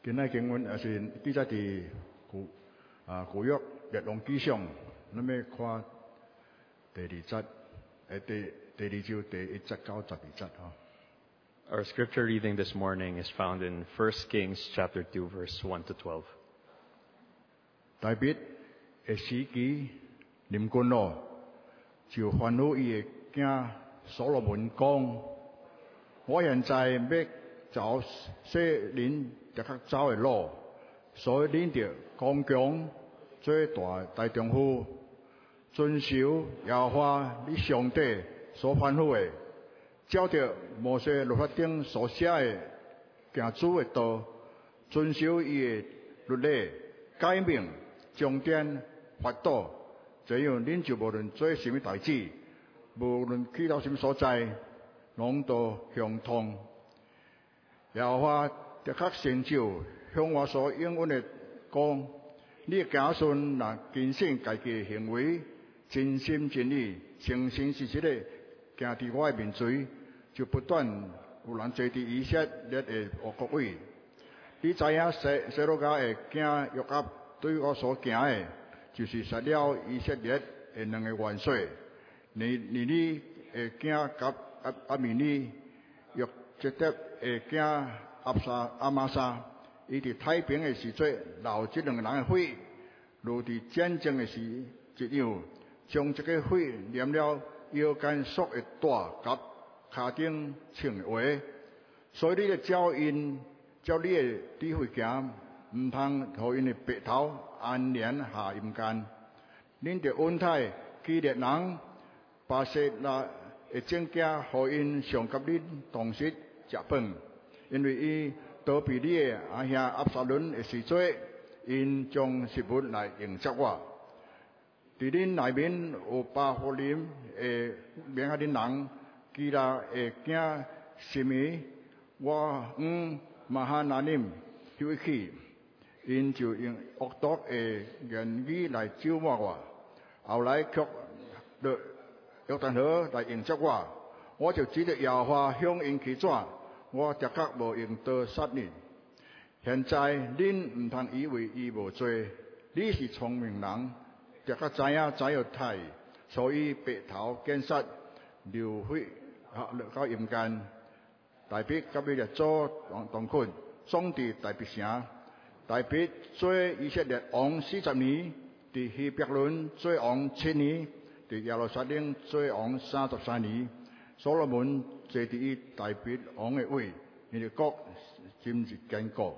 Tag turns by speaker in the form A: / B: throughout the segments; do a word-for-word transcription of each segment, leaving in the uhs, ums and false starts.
A: 今日經文也是記載喺古啊古約列王記上，咱要看第二節，誒第第二章第一節到十二節吼。
B: Our scripture reading this morning is found in First Kings chapter two, verse one to twelve.
A: 大衛嘅時機臨近咯，就吩咐伊嘅囝所羅門講：我現在要走西林特克走嘅路，所以恁着剛強做大大丈夫，遵守耶和華你上帝所吩咐嘅，照着摩西律法頂所寫嘅行主嘅道，遵守伊嘅律例誡命重點法度，這樣恁就無論做什麼代志，無論去到什麼所在，攏都相通。耶和華的確成就向我所應允的講，你嘅子孫若堅信家己嘅行為，真心真意、誠誠實實的行佇我嘅面前，就不斷有人坐佇以色列嘅王國位。你知影西西羅家嘅囝約押對我所行嘅，就是殺了以色列嘅兩個元帥，尼尼利嘅囝甲阿阿米尼約接得嘅囝阿沙阿瑪沙，伊佇太平嘅時節流這兩個人嘅血，如佇戰爭嘅時一樣，將這個血染了腰間束嘅帶甲骹頂穿嘅鞋。所以你嘅照因照你嘅智慧行，唔通互因嘅白頭安然下陰間。恁着恩待基列人巴設那嘅證件，互因上甲恁同時食飯，因為伊逃避你嘅阿兄押沙龍嘅時節，因將食物來迎接我。佇恁內面有巴弗林嘅名下恁人，基拉嘅囝示米，我嗯馬哈拿念就一起，因就用惡毒嘅言語來招罵我，後來卻落約旦河來迎接我，我就指着耶和華向因起轉，我的確無用刀殺你。現在恁唔通以為伊無罪，你是聰明人，的確知影怎樣態，所以白頭見殺，流血落到陰間。大衛甲伊列祖同捆，葬佇大衛城。大衛做以色列王四十年，佇希伯倫做王七年，佇耶路撒冷做王三十三年。所羅門坐佇伊大衛王嘅位，伊嘅國真是堅固。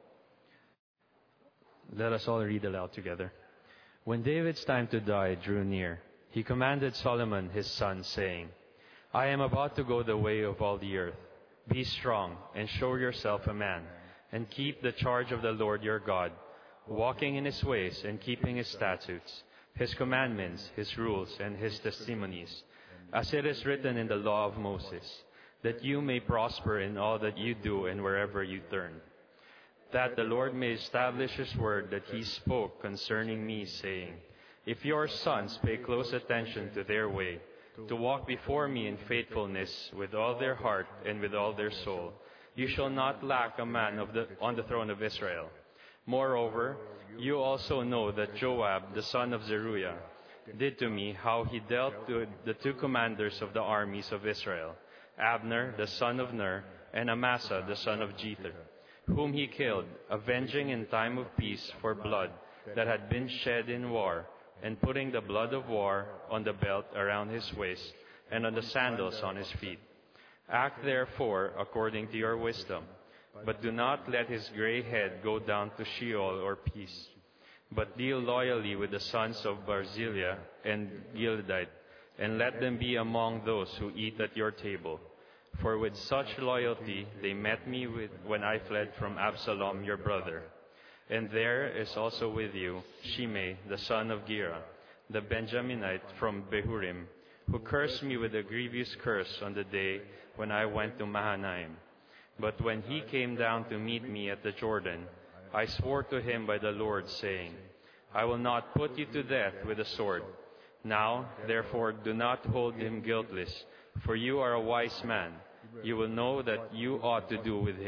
B: Let us all read aloud together. When David's time to die drew near, he commanded Solomon his son, saying, I am about to go the way of all the earth. Be strong and show yourself a man, and keep the charge of the Lord your God, walking in his ways and keeping his statutes, his commandments, his rules, and his testimonies, as it is written in the law of Moses, that you may prosper in all that you do and wherever you turn. That the Lord may establish his word that he spoke concerning me, saying, If your sons pay close attention to their way, to walk before me in faithfulness with all their heart and with all their soul, you shall not lack a man of the, on the throne of Israel. Moreover, you also know that Joab, the son of Zeruiah, did to me how he dealt with the two commanders of the armies of Israel, Abner, the son of Ner, and Amasa, the son of Jether, whom he killed, avenging in time of peace for blood that had been shed in war, and putting the blood of war on the belt around his waist, and on the sandals on his feet. Act therefore according to your wisdom, but do not let his gray head go down to Sheol or peace, but deal loyally with the sons of Barzillai and Gilead, and let them be among those who eat at your table. For with such loyalty they met me with, when I fled from Absalom your brother. And there is also with you Shimei, the son of Gera, the Benjaminite from Behurim, who cursed me with a grievous curse on the day when I went to Mahanaim. But when he came down to meet me at the Jordan, I swore to him by the Lord, saying, I will not put you to death with a sword. Now, therefore, do not hold him guiltless, for you are a wise man. You will know that you ought to do with him.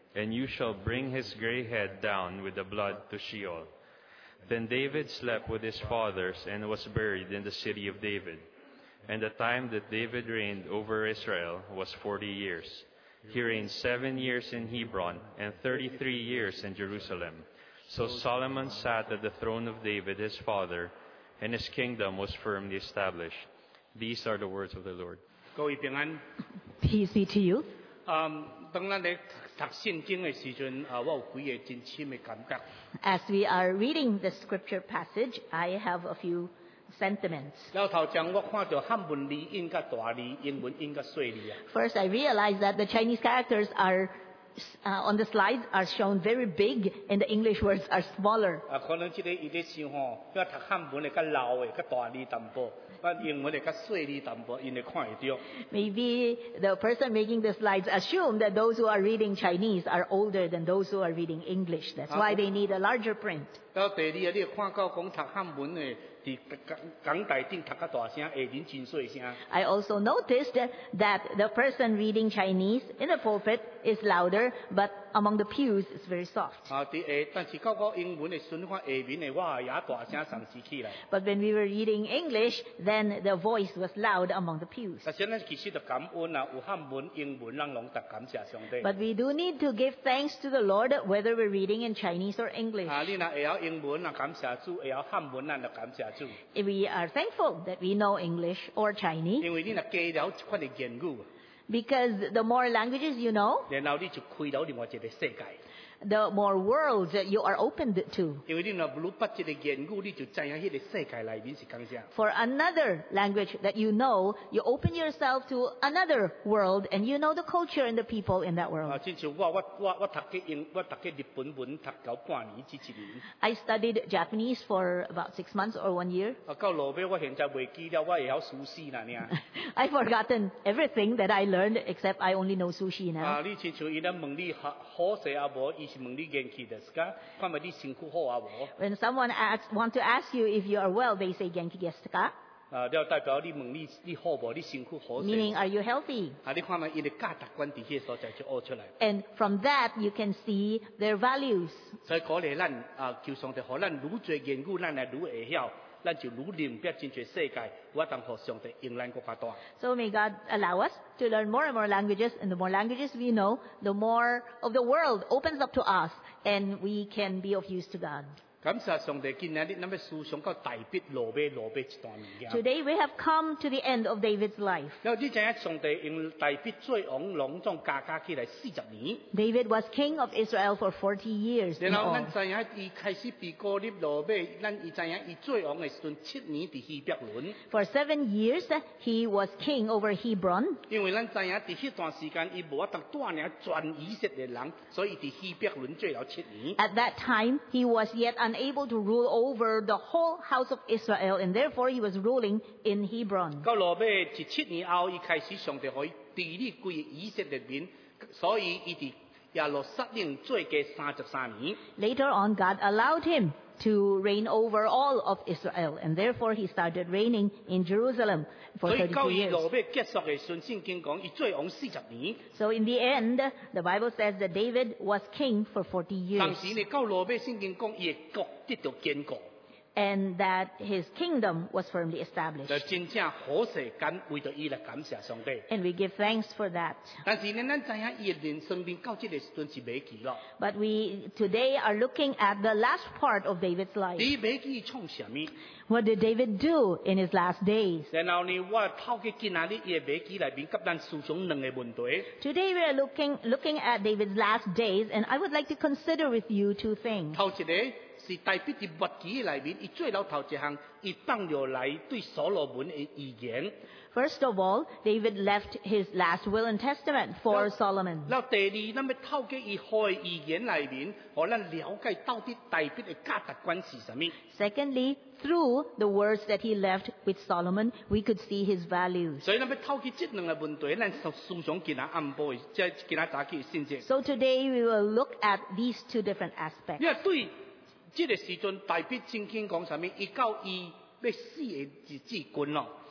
B: and you shall bring his gray head down with the blood to Sheol. Then David slept with his fathers and was buried in the city of David. And the time that David reigned over Israel was forty years. He reigned seven years in Hebron and thirty-three years in Jerusalem. So Solomon sat at the throne of David his father, and his kingdom was firmly established. These are the words of the Lord.
C: 各位平安。
D: Peace be to you.
C: 嗯，当咱咧读圣经的时阵，啊，我有几个真深的感觉。
D: As we are reading the scripture passage, I have a few sentiments.
C: 了头前我看到汉文字音甲大字，英文音甲小字啊。
D: First, I realized that the Chinese characters are uh, on the slides are shown very big, and the English words are smaller.
C: 啊，可能即个伊咧想吼，要读汉文的较老的、较大字淡薄，啊，英文的较小字淡薄，因会看会着。
D: Maybe the person making the slides assume that those who are reading Chinese are older than those who are reading English. That's why they need a larger print.
C: 到第二啊，你会看到讲读汉文的，伫讲讲台顶读较大声，下人真细声。
D: I also noticed that the person reading Chinese in the pulpit is louder, but among the pews it's very soft.
C: 啊，伫下，但是到我英文的时阵，看下面的我也大声上起起来。
D: But when we were reading English, then the voice was loud among the pews.
C: 但是咱其實就感恩啊，有漢文、英文，咱攏特感謝上帝。
D: But we do need to give thanks to the Lord, whether we're reading in Chinese or English.
C: 啊，你若會曉英文啊，感謝主；會曉漢文，咱就感謝主。
D: We are thankful that we know English or Chinese,
C: 因為你若加了一款嘅言語，
D: because the more languages you know,
C: 然後你就開了另外一個世界。
D: the more worlds that you are opened to.
C: 因為你若不如捌一個言語，你就知影迄個世界內面是講啥。
D: For another language that you know, you open yourself to another world, and you know the culture and the people in that
C: 啊，
D: world.
C: 親像我我我我讀嘅英，我讀嘅日本文讀到半年至一年。
D: I studied Japanese for about six months or one year.
C: 啊，到落尾我現在袂記了，我會曉蘇斯啦呢。
D: I've forgotten everything that I learned, except I only know sushi
C: 啊，
D: now.
C: 你親像伊咧問你好好勢啊無，伊是問你元氣ですか？看咪你身軀好啊無？
D: When someone asks, want to ask you if you are well, they say genki desu ka?
C: 啊，了代表你問你你好無？你身軀好勢？
D: Meaning, are you healthy?
C: 啊，你看咪伊嘅價值觀伫迄個所在就學出來。
D: And from that, you can see their values.
C: 所以鼓勵咱啊，求上帝互咱愈濟言語，咱來愈會曉，咱就愈明白真濟世界，我當互上帝用咱更加大。
D: So may God allow us to learn more and more languages, and the more languages we know, the more of the world opens up to us, and we can be of use to God.
C: 感謝上帝，今日你咱要思想到大筆羅尾羅尾一段物件。
D: Today, we have come to the end of David's life.
C: 了，你知影上帝用大筆做王隆重加加起來四十年，
D: David was king of Israel for forty years in
C: 然後
D: all.
C: 咱知影伊開始被膏立羅尾，咱伊知影伊做王嘅時陣七年伫希伯倫，
D: For seven years, he was king over Hebron.
C: 因為咱知影伫迄段時間伊無法度帶領全以色列人，所以伫希伯倫做了七年。
D: At that time, he was yet unable to rule over the whole house of Israel, and therefore he was ruling in Hebron.
C: 到羅尾一七年後，伊開始上帝可以治理規個以色列民，所以伊伫耶路撒冷做嘅三十三年。
D: Later on, God allowed him to reign over all of Israel, and therefore he started reigning in Jerusalem for
C: 所以到
D: thirty-two
C: 伊
D: years.
C: 羅尾結束嘅時陣，聖經講伊做王四十年。
D: So in the end, the Bible says that David was king for forty
C: 當
D: years,
C: 時呢，到羅尾聖經講伊嘅國得到堅固，
D: and that his kingdom was firmly established.
C: 就真正好勢感為咗伊來感謝上帝。
D: And we give thanks for that.
C: 但是呢，咱知影伊嘅人生命到這個時陣是尾期咯。
D: But we today are looking at the last part of David's life.
C: 你尾期創什麼？
D: What did David do in his last days?
C: 然後呢，我透過今仔日伊嘅尾期內面，給咱思想兩個問題。
D: Today we are looking looking at David's last days, and I would like to consider with you two things.
C: 頭一個是大筆嘅末期內面，伊最老頭一項，伊放落來對所羅門嘅預言。
D: First of all, David left his last will and testament for Solomon.
C: 然後第二，咱要透過伊開預言內面，互咱了解到底大筆嘅價值觀是什麼。
D: Secondly, through the words that he left with Solomon, we could see his values.
C: 所以咱要透過這兩個問題，咱思想今仔暗晡嘅，即係今仔早起嘅信息。
D: So today we will look at these two different aspects.
C: 因為對這個時陣，大筆聖經講什麼？伊到伊要死嘅日子近咯。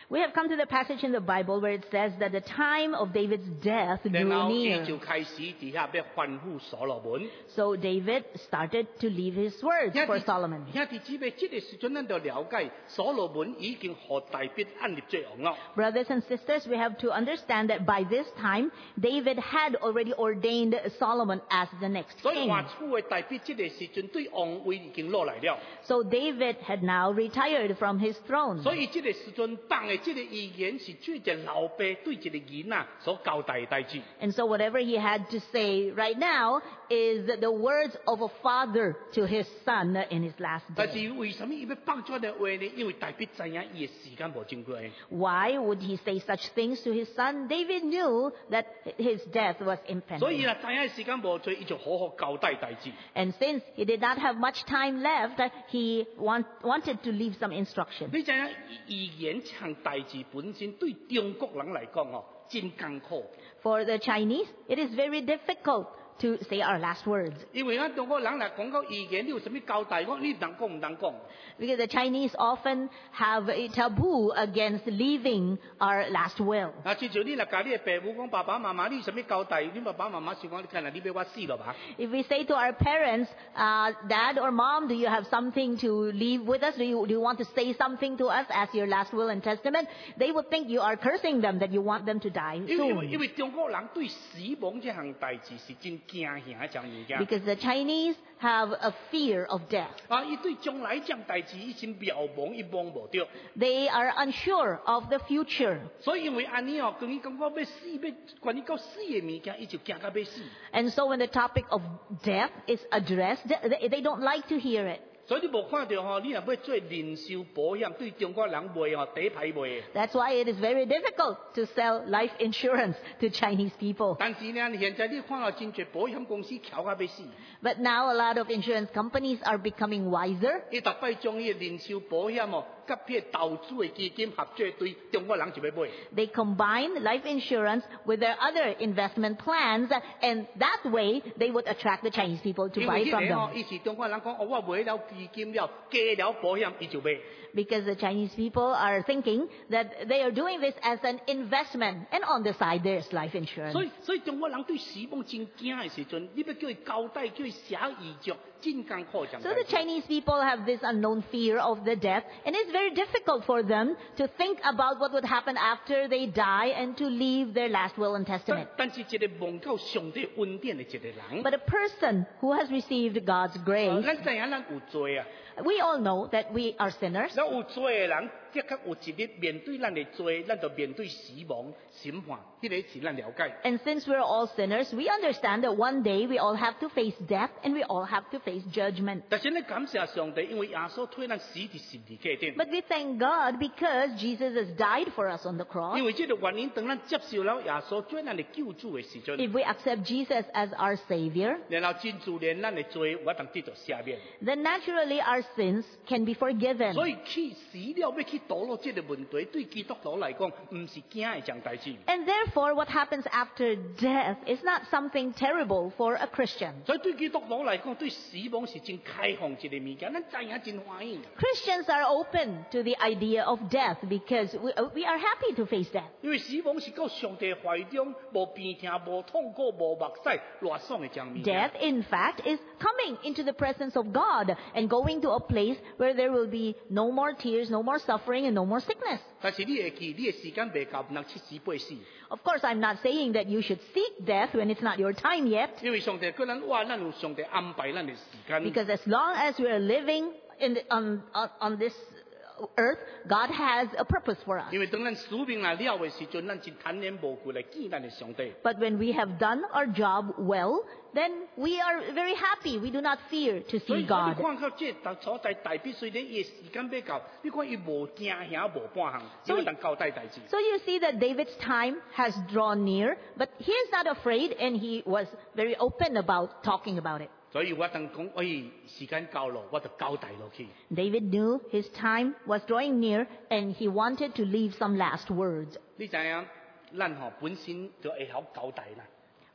D: We have come to the passage in the Bible where it says that the time of David's death
C: 然
D: drew
C: 後伊
D: near.
C: 就開始底下要吩咐所羅門。
D: So David started to leave his words for Solomon.
C: 兄弟姊妹，這個時陣咱就了解，所羅門已經和大衛按立做王咯。
D: Brothers and sisters, we have to understand that by this time, David had already ordained Solomon as the next
C: 所以
D: king.
C: 換厝嘅大衛這個時陣對王位已經落來了。
D: So David had now retired from his throne.
C: 所以這個時陣放嘅這個預言是對一個老爸對一個囡仔所交代嘅代志。
D: And so whatever he had to say right now is the words of a father to his son in his last
C: 但
D: day.
C: 是為什麼伊要放這樣嘅話呢？因為大衛知影伊嘅時間無真過。
D: Why would he say such things to his son? David knew that his death was
C: 所以
D: impending.
C: 啦，知影時間無多，伊就好好交代代志。
D: And since he did not have much time left, he want, wanted to leave some instruction.
C: 你知影預言場代志本身對中國人來講哦，真艱苦。
D: For the Chinese, it is very difficult to say our last words.
C: 因為咱中國人來講到預言，你有什麼交代？我你唔能講唔能講。
D: Because the Chinese often have a taboo against leaving our last will.
C: 嗱，至少你嚟教你嘅父母講爸爸媽媽，你有什麼交代？你爸爸媽媽想講，你看啦，你俾我死咯吧？
D: If we say to our parents, uh, Dad or Mom, do you have something to leave with us? Do you, do you want to say something to us as your last will and testament? They would think you are cursing them, that you want them to die
C: 因為因為因
D: soon.
C: 為中國人對死亡這項代志是真驚嚇一項物件。
D: Because the Chinese have a fear of death.
C: 啊，伊對將來這項代志已經渺茫，一望無着。
D: They are unsure of the future.
C: 所以因為安尼哦，關於感覺要死，要關於到死嘅物件，伊就驚到要死。
D: And so when the topic of death is addressed, they, they don't like to hear it.
C: 所以你無看到吼，你若要做人壽保險，對中國人賣吼，第一排賣。
D: That's why it is very difficult to sell life insurance to Chinese people.
C: 但是呢，現在你看到真濟保險公司巧到要死，
D: But now a lot of insurance companies are becoming wiser.
C: 伊逐擺將伊嘅人壽保險哦，甲迄投資嘅基金合作，對中國人就要買。
D: They combine life insurance with their other investment plans, and that way they would attract the Chinese people to
C: 因
D: buy
C: 為迄
D: from
C: 個哦，
D: them.
C: 伊是中國人講，哦，我買了基金了，加了保險，伊就買。
D: Because the Chinese people are thinking that they are doing this as an investment, and on the side there's life insurance.
C: 所以所以中國人對死亡真驚嘅時陣，你要叫伊交代，叫伊寫遺囑，真艱苦講。
D: So the Chinese people have this unknown fear of the death, and it's very difficult for them to think about what would happen after they die and to leave their last will and
C: 但
D: testament.
C: 但是一個蒙到上帝恩典嘅一個人，
D: But a person who has received God's
C: 啊
D: grace,
C: 咱知影咱有罪啊，
D: we all know that we are sinners.
C: 咱有罪嘅人，的確有一日面對咱嘅罪，咱就面對死亡審判，呢個是咱了解。
D: And since we're all sinners, we understand that one day we all have to face death and we all have to face judgment.
C: 但是咧感謝上帝，因為耶穌推咱死喺十字架頂。
D: But we thank God because Jesus has died for us on the cross.
C: 因為這個原因，當咱接受了耶穌做咱嘅救主嘅時陣，
D: If we accept Jesus as our Savior,
C: 然後真自然咱嘅罪我當得到赦免。
D: then naturally our sins can be forgiven.
C: 所以去死了要去墮落這個問題，對基督徒來講，唔是驚嘅一件代志。
D: And therefore, what happens after death is not something terrible for a Christian.
C: 所以對基督徒來講，對死亡是真開放一個物件，咱知影真歡喜。
D: Christians are open to the idea of death because we, we are happy to face death.
C: 因為死亡是到上帝懷中，無病痛、無痛苦、無目屎、熱爽嘅一件物件。
D: Death, in fact, is coming into the presence of God and going to a place where there will be no more tears, no more suffering, and no more sickness.
C: 但是你會記，你嘅時間未夠，唔能七死八死。
D: Of course, I'm not saying that you should seek death when it's not your time yet,
C: 因為上帝叫咱話，咱有上帝安排咱嘅時間。
D: because as long as we are living in the, on, on, on this earth, God has a purpose for us.
C: 因為當咱使命來了嘅時陣，咱真坦然無懼來見咱嘅上帝。
D: But when we have done our job well, then we are very happy. We do not fear to
C: 所以
D: see
C: 所以
D: God.
C: 你看到這特所在大必須咧，伊嘅時間要夠，你看伊無驚嚇無半項，
D: 所以
C: 伊當交代代志。
D: So you see that David's time has drawn near, but he is not afraid and he was very open about talking about it.
C: 所以我當講，哎，時間夠咯，我就交代落去。
D: David knew his time was drawing near and he wanted to leave some last words.
C: 你知影，咱吼本身就會曉交代啦。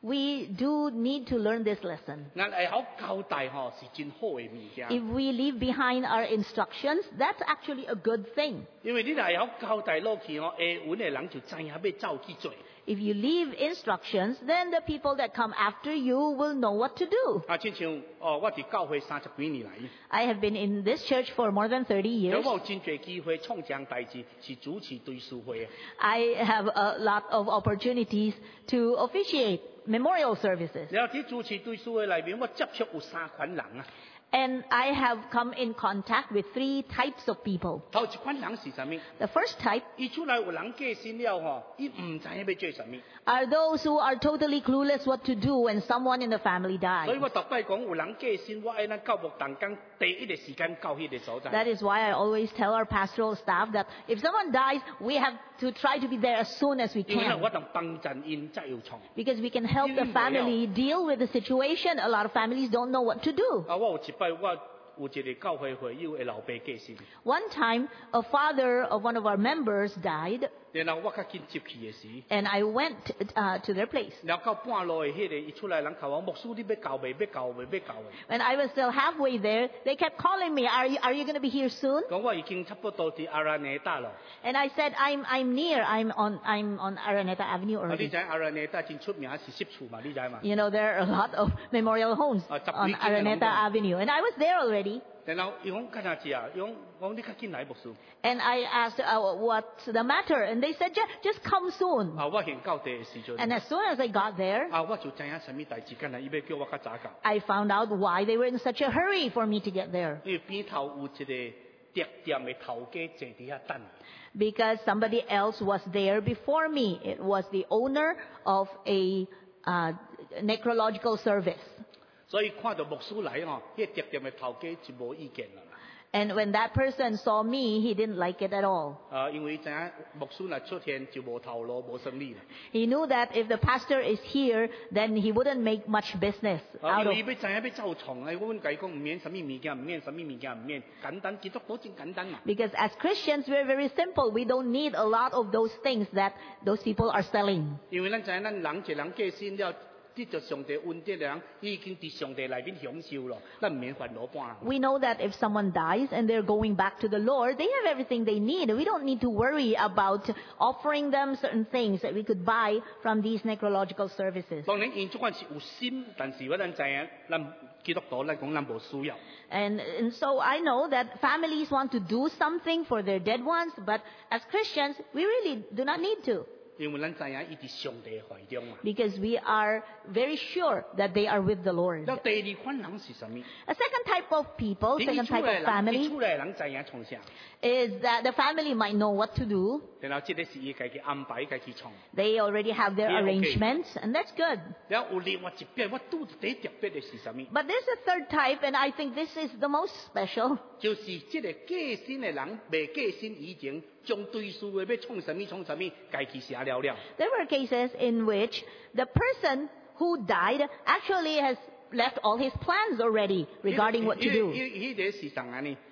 D: We do need to learn this lesson.
C: 咱会晓交代吼是真好嘅物件。
D: If we leave behind our instructions, that's actually a good thing.
C: 因為你若會曉交代落去吼，會穩嘅人就知影要走去做。
D: If you leave instructions, then the people that come after you will know what to do.
C: 啊，親像哦，我伫教會三十幾年嚟，
D: I have been in this church for more than thirty
C: 有
D: years.
C: 我有真濟機會創這樣代志，是主持對書會嘅。
D: I have a lot of opportunities to officiate memorial services.
C: 然後喺主持對書會裏面，我接觸有三款人啊。
D: And I have come in contact with three types of people.
C: 頭一款人是啥物？
D: The first type
C: 伊出來有人過身了吼，伊唔知影要做啥物。
D: are those who are totally clueless what to do when someone in the family
C: 所以
D: dies.
C: 我逐擺講有人過身，我愛咱教牧同工第一個時間到迄個所在。
D: That is why I always tell our pastoral staff that if someone dies, we have to try to be there as soon as we
C: 因為咧，
D: can.
C: 我同幫襯因才有創。
D: Because we can help the family deal with the situation. A lot of families don't know what to do.
C: 啊，我有一擺我有一個教會會友嘅老爸過身，
D: One time, a father of one of our members died,
C: 然後我較緊接去嘅時，
D: and I went uh, to their place.
C: 然後到半路嘅迄個伊出來人求我牧師，你要教未？要教未？要教未？
D: When I was still halfway there, they kept calling me, are you, are you going to be here soon?
C: 講我已經差不多喺阿拉內達咯。
D: And I said, I'm, I'm near. I'm on, I'm on Araneta Avenue
C: 啊，你
D: already.
C: 知阿拉內達真出名是十處嘛？你知嘛？
D: You know, there are a lot of memorial homes
C: Ah, tap-
D: on
C: we can
D: Araneta
C: along
D: Avenue. And I was there already.
C: 然後伊講干哪子啊？伊講講你較緊來牧師。
D: And I asked, uh, what's the matter? And they said, just, just come soon.
C: 啊，我現到地嘅時陣，
D: And as soon as I got there,
C: 啊，我就知影啥物代志，干那伊要叫我較早到。
D: I found out why they were in such a hurry for me to get there.
C: 因為邊頭有一個特店嘅頭家坐伫遐等。
D: Because somebody else was there before me. It was the owner of a uh, necrological service.
C: 所以看到牧師來吼，迄、那個特店嘅頭家就無意見啦。
D: And when that person saw me, he didn't like it at all.
C: 啊，因為知影牧師若出現就無頭路、無生意啦。
D: He knew that if the pastor is here, then he wouldn't make much business
C: 啊，
D: out
C: 因
D: of
C: 為伊要知影要走創，誒，我阮甲伊講唔免啥物物件，唔免啥物物件，唔免簡單，基督徒真簡單嘛。
D: Because as Christians, we're very simple. We don't need a lot of those things that those people are selling.
C: 因為咱知影咱人一人過身了，得着上帝恩典嘅人，已經佇上帝內面享受咯，咱唔免煩惱半。
D: We know that if someone dies and they're going back to the Lord, they have everything they need. We don't need to worry about offering them certain things that we could buy from these necrological services.
C: 當然，因即款是有心，但是我咱知影，咱基督徒咱講咱無需要。
D: And, and so I know that families want to do something for their dead ones, but as Christians, we really do not need to.
C: 因為咱知影伊佇上帝嘅懷中嘛。
D: Because we are very sure that they are with the Lord.
C: 了第二款人是啥物？
D: A second type of people,
C: 你
D: second
C: 出
D: type
C: 來
D: of
C: 人，你
D: family,
C: 出來人知影從啥？
D: is that the family might know what to do.
C: 然後即個是伊家己安排、家己創。
D: They already have their
C: Yeah, okay.
D: arrangements, and that's good.
C: 然後有另外一邊，我拄第特別嘅是啥物？
D: But there's a third type, and I think this is the most special.
C: 就是即個過身嘅人，未過身以前，將對書嘅要創啥物創啥物，家己寫了了。
D: There were cases in which the person who died actually has left all his plans already regarding what to
C: 伊
D: do.
C: 伊迄個是啥安尼？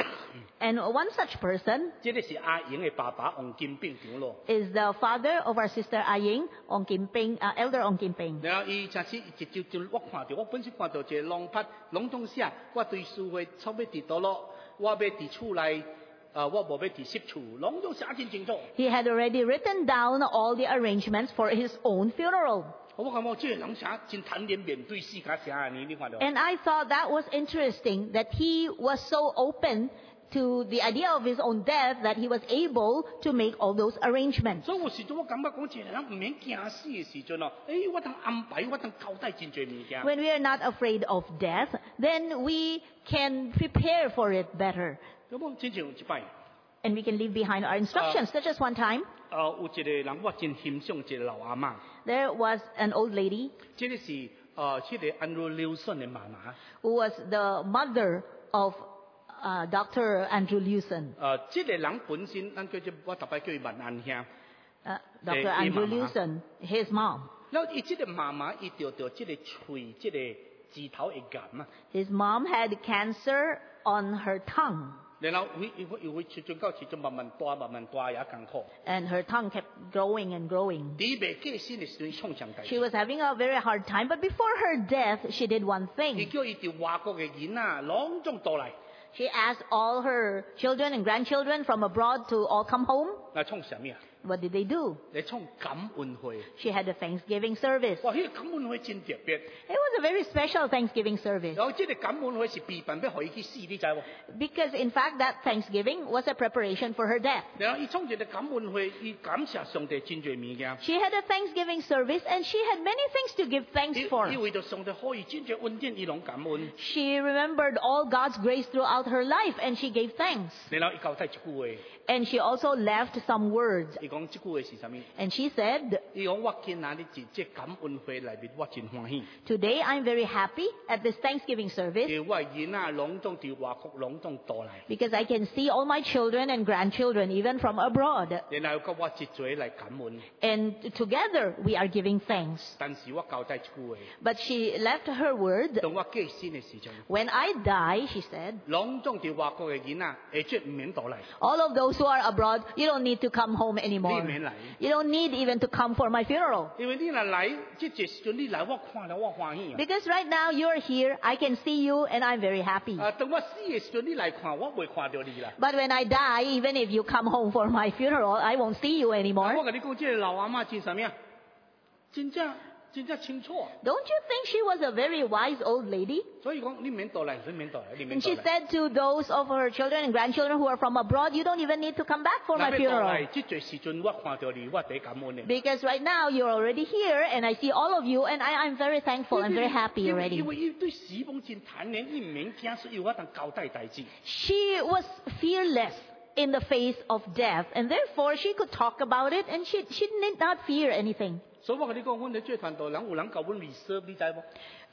D: And one such person
C: 即個是阿英嘅爸爸王金炳長咯。
D: is the father of our sister Aying, Ong Kim Ping, uh, Elder Ong Kim Ping.
C: 然後伊真是一就就我看到，我本身看到一個龍拍籠統寫，我對書會差要佇倒落，我要佇厝內，啊，我無要佇室厝，攏都寫真清楚。
D: He had already written down all the arrangements for his own funeral.
C: 我感覺即個人寫真坦然面對世界寫安尼，你看到？
D: And I thought that was interesting that he was so open to the idea of his own death that he was able to make all those arrangements.
C: 所以有時陣我感覺講，一個人唔免驚死嘅時陣咯，誒，我通安排，我通交代真濟物件。
D: When we are not afraid of death, then we can prepare for it better.
C: 咁我真正有一擺，
D: And we can leave behind our instructions. Such as one time,
C: 啊，有一個人我真欣賞一個老阿媽，
D: there was an old lady
C: 即個是啊，即個安魯廖順嘅媽媽。
D: who was the mother of uh, Doctor Andrew Lewson.
C: 啊，即個人本身，咱叫做我特別叫伊萬安兄。
D: Uh, Doctor
C: Eh,
D: Andrew
C: Mama.
D: Lewson, his mom.
C: 然後伊即個媽媽，伊得到即個喙，即個指頭會癌啊。
D: His mom had cancer on her tongue.
C: 然後會會會會出盡到時陣慢慢大慢慢大也艱苦。
D: And her tongue kept growing and growing.
C: 你未記先嘅時陣創上帝。
D: She was having a very hard time, but before her death, she did one
C: 佢
D: thing.
C: 叫伊條外國嘅囡仔攏總倒嚟，
D: She asked all her children and grandchildren from abroad to all come home.
C: 嚟創什麼啊？
D: What did they do?
C: 嚟創感恩會。
D: She had a Thanksgiving service.
C: 哇！呢個感恩會真特別。
D: It was a very special Thanksgiving service
C: 然後即係感恩會是備辦俾佢去死，你知喎？
D: because, in fact, that Thanksgiving was a preparation for her death.
C: 然後伊創一個感恩會，伊感謝上帝真濟物件。
D: She had a Thanksgiving service and she had many things to give thanks
C: 伊
D: for.
C: 伊為到上帝可以真濟恩典，伊攏感恩。
D: She remembered all God's grace throughout her life and she gave thanks.
C: 然後伊交代一句話，
D: And she also left some words.
C: 伊講這句話是啥物？
D: And she said,
C: 伊講我見哪啲節即感恩會內面，我真歡喜。
D: Today I'm very happy at this Thanksgiving service
C: 叫我囡仔攏總調外國攏總倒嚟，
D: because I can see all my children and grandchildren, even from abroad.
C: 然後甲我一嘴嚟感恩。
D: And together we are giving thanks.
C: 但是我交代一句話，
D: But she left her word.
C: 當我過身嘅時陣，
D: When I die, she said,
C: 攏總調外國嘅囡仔，下絕唔免倒嚟，
D: all of those who are abroad, you don't need to come home
C: 你
D: anymore.
C: 唔免嚟。
D: You don't need even to come for my funeral.
C: 因為你若嚟，即係時陣你嚟，我看了我歡喜啊！
D: Because right now you're here, I can see you, and I'm very happy.
C: 啊，當我死嘅時陣，你嚟看，我袂看到你啦。
D: But when I die, even if you come home for my funeral, I won't see you
C: 啊
D: anymore.
C: 我跟你講，即係老阿媽真啥物啊？真正真正清楚啊！
D: Don't you think she was a very wise old lady?
C: 所以講你免倒嚟，你免倒嚟，你免
D: And
C: 倒
D: she
C: 嚟。
D: said to those of her children and grandchildren who are from abroad, you don't even need to come back for my
C: 若要倒
D: funeral.
C: 嚟，即係時陣我看到你，我第感恩你。
D: Because right now you're already here, and I see all of you, and I, I'm very thankful. I'm very happy
C: 因為
D: already.
C: 因為伊對死亡真坦然，伊唔免驚，所以我當交代代志。
D: She was fearless in the face of death, and therefore she could talk about it, and she, she did not fear anything.
C: 所以我跟你講，阮哋最團隊人有人教阮 reserve，你知無？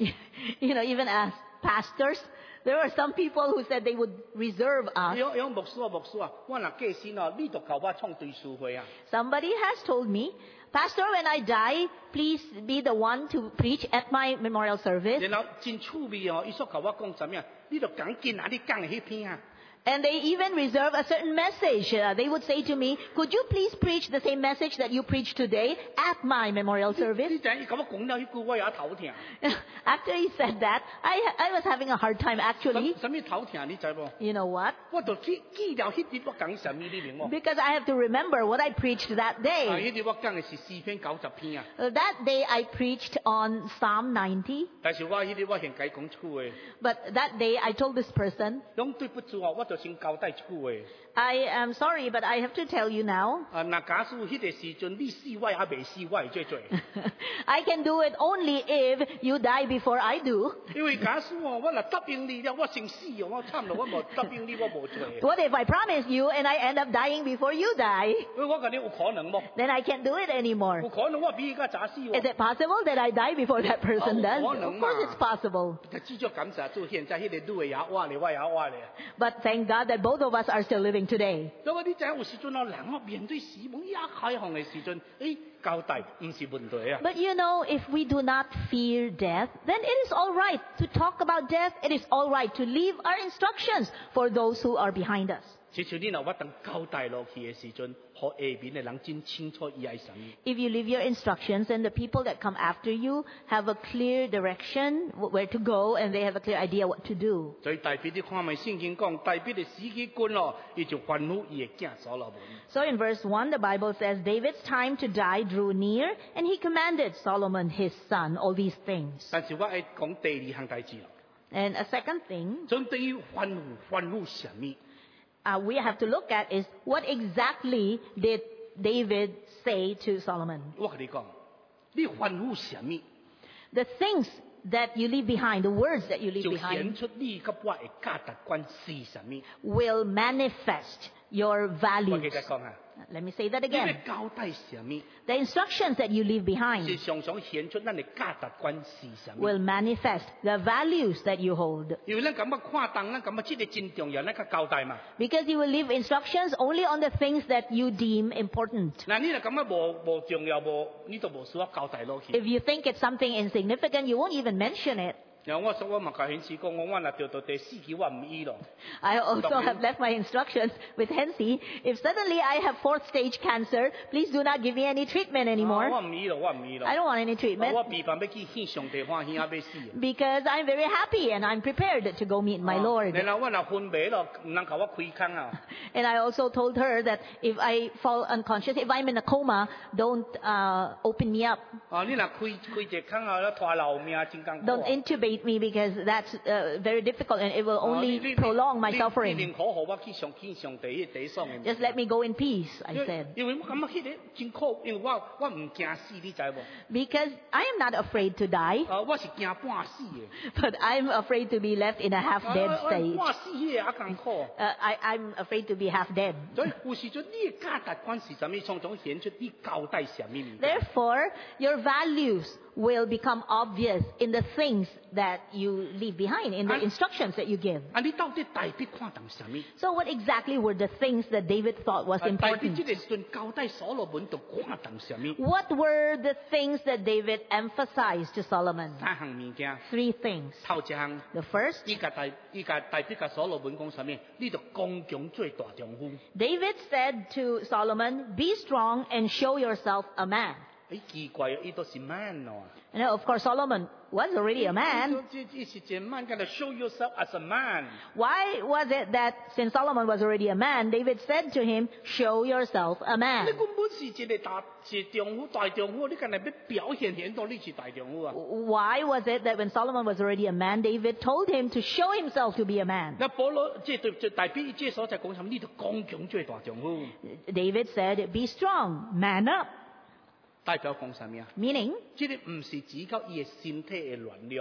D: You know, even as pastors, there were some people who said they would reserve us.
C: 有有牧師啊，牧師啊，我若過身啊，你就教我創對書會啊。
D: Somebody has told me, Pastor, when I die, please be the one to preach at my memorial service.
C: 然後真趣味哦，伊所教我講啥物啊？你就講見哪啲講迄篇啊？
D: And they even reserve a certain message. Uh, they would say to me, could you please preach the same message that you preached today at my memorial
C: 你
D: service?
C: 知伊甲我講了迄句，我也頭痛。
D: After he said that, I, I was having a hard time
C: 什
D: actually.
C: 什麼頭痛？你知無？
D: You know what?
C: 我就記記了迄日我講啥物，你明無？
D: Because I have to remember what I preached that
C: 啊，
D: day.
C: 迄日我講嘅是四篇九十篇啊。
D: Uh, that day I preached on Psalm ninety.
C: 但是我迄日我先解講出話，
D: But that day I told this person,
C: 攏對不住哦，我就先交代一句話。
D: I am sorry, but I have to tell you now.
C: 啊，若假使迄個時陣你死我也未死，我會最最。
D: I can do it only if you die before I do.
C: 因為假使哦，我若答應你了，我先死哦，我慘咯，我無答應你，我無做。
D: What if I promise you and I end up dying before you die?
C: 因為我講你有可能冇？
D: Then I can't do it
C: 有
D: anymore.
C: 可能我比而家早死
D: Is
C: 喎。
D: it possible that I die before that person does?
C: Oh,
D: Of course it's possible.
C: 但至少感謝主，現在迄個女嘅也活咧，我也活咧。
D: But thank God that both of us are still living today.
C: 所以你知有時陣哦，人哦面對死亡一開行嘅時陣，誒交代唔是問題啊。
D: But you know, if we do not fear death, then it is all right to talk about death. It is all right to leave our instructions for those who are behind us.
C: 至少你若我等交代落去嘅時陣，互下面嘅人真清楚伊係啥物。
D: If you leave your instructions, then the people that come after you have a clear direction wh- where to go, and they have a clear idea what to do.
C: 所以大衛你看咪聖經講，大衛嘅死期近咯，伊就吩咐伊嘅囝所羅門。
D: So in verse one, the Bible says, David's time to die drew near, and he commanded Solomon his son all these things.
C: 但是我愛講第二項代志咯，
D: And a second thing
C: 總對於吩咐吩咐啥物？
D: uh, we have to look at is what exactly did David say to Solomon?
C: 我同你講，你吩咐啥物，
D: The things that you leave behind, the words that you leave
C: 就顯
D: behind,
C: 出你甲我嘅價值觀是啥物。
D: will manifest your
C: 我
D: values.
C: 記得講下，
D: Let me say that
C: 你要
D: again.
C: 交代啥物，
D: The instructions that you leave
C: 是
D: behind
C: 常常顯出咱嘅價值觀是啥物。
D: will manifest the values that you hold.
C: 因為咱感覺看重，咱感覺即個真重要，咱較交代嘛。
D: Because you will leave instructions only on the things that you deem important.
C: 嗱，你若感覺無無重要，無你就無需要交代落去。
D: If you think it's something insignificant, you won't even mention it.
C: 然後我所我嘛甲顯示講，我我若掉到第四期我唔醫咯。
D: I also
C: Doctor.
D: have left my instructions with Hensi. If suddenly I have fourth stage cancer, please do not give me any treatment
C: 我
D: anymore.
C: 唔醫咯，我唔醫咯。
D: I don't want any treatment
C: 我備飯要去獻上帝歡喜啊，要死。
D: because I'm very happy and I'm prepared to go meet my Lord.
C: 然後我若昏迷咯，唔能甲我開坑啊。
D: And I also told her that if I fall unconscious, if I'm in a coma, don't uh, open me up.
C: 啊，你若開開一個坑啊，咧拖留命真艱苦。
D: Don't intubate me because that's uh, very difficult and it will
C: 哦
D: only
C: 你你
D: prolong my
C: 你
D: suffering.
C: 你寧可互我去上獻上帝嘅地上嘅。
D: Just let me go in peace, I
C: 因為
D: said.
C: 因為我感覺迄個真苦，因為我我唔驚死，你知無？
D: Because I am not afraid to die,
C: 啊，我是驚半死嘅。
D: but I'm afraid to be left in a
C: 啊
D: half-dead
C: 啊
D: stage.
C: 半死迄個也艱苦。
D: Uh, I, I'm afraid to be half dead.
C: 所以有時陣你嘅價值觀是啥物，從中顯出你交代啥物物。
D: Therefore, your values will become obvious in the things that you leave behind, in the
C: And-
D: instructions that you give.
C: 啊，你到底大筆看重啥物？
D: So what exactly were the things that David thought was
C: 啊，大筆
D: important?
C: 即個時陣交代所羅門就看重啥物？
D: What were the things that David emphasized to Solomon?
C: 三項物件，
D: Three things.
C: 頭一項，
D: The first,
C: 伊甲大伊甲大筆甲所羅門講啥物？你就剛強做大丈夫。
D: David said to Solomon, be strong and show yourself a man.
C: 誒奇怪，伊都是 man 咯。
D: And of course, Solomon was already a man.
C: 即即是一個 man，叫做 show yourself as a man。
D: Why was it that since Solomon was already a man, David said to him, show yourself a
C: 你
D: man?
C: 根本是一個大是丈夫大丈夫，你今日要表現顯到你是大丈夫啊！
D: Why was it that when Solomon was already a man, David told him to show himself to be a man?
C: 那保羅即係對對大筆即係所在講什麼？你就剛強做大丈夫，
D: David said, be strong, man up.
C: 代表講啥物啊？
D: Meaning,
C: 即係唔是指教伊嘅身體嘅軟弱，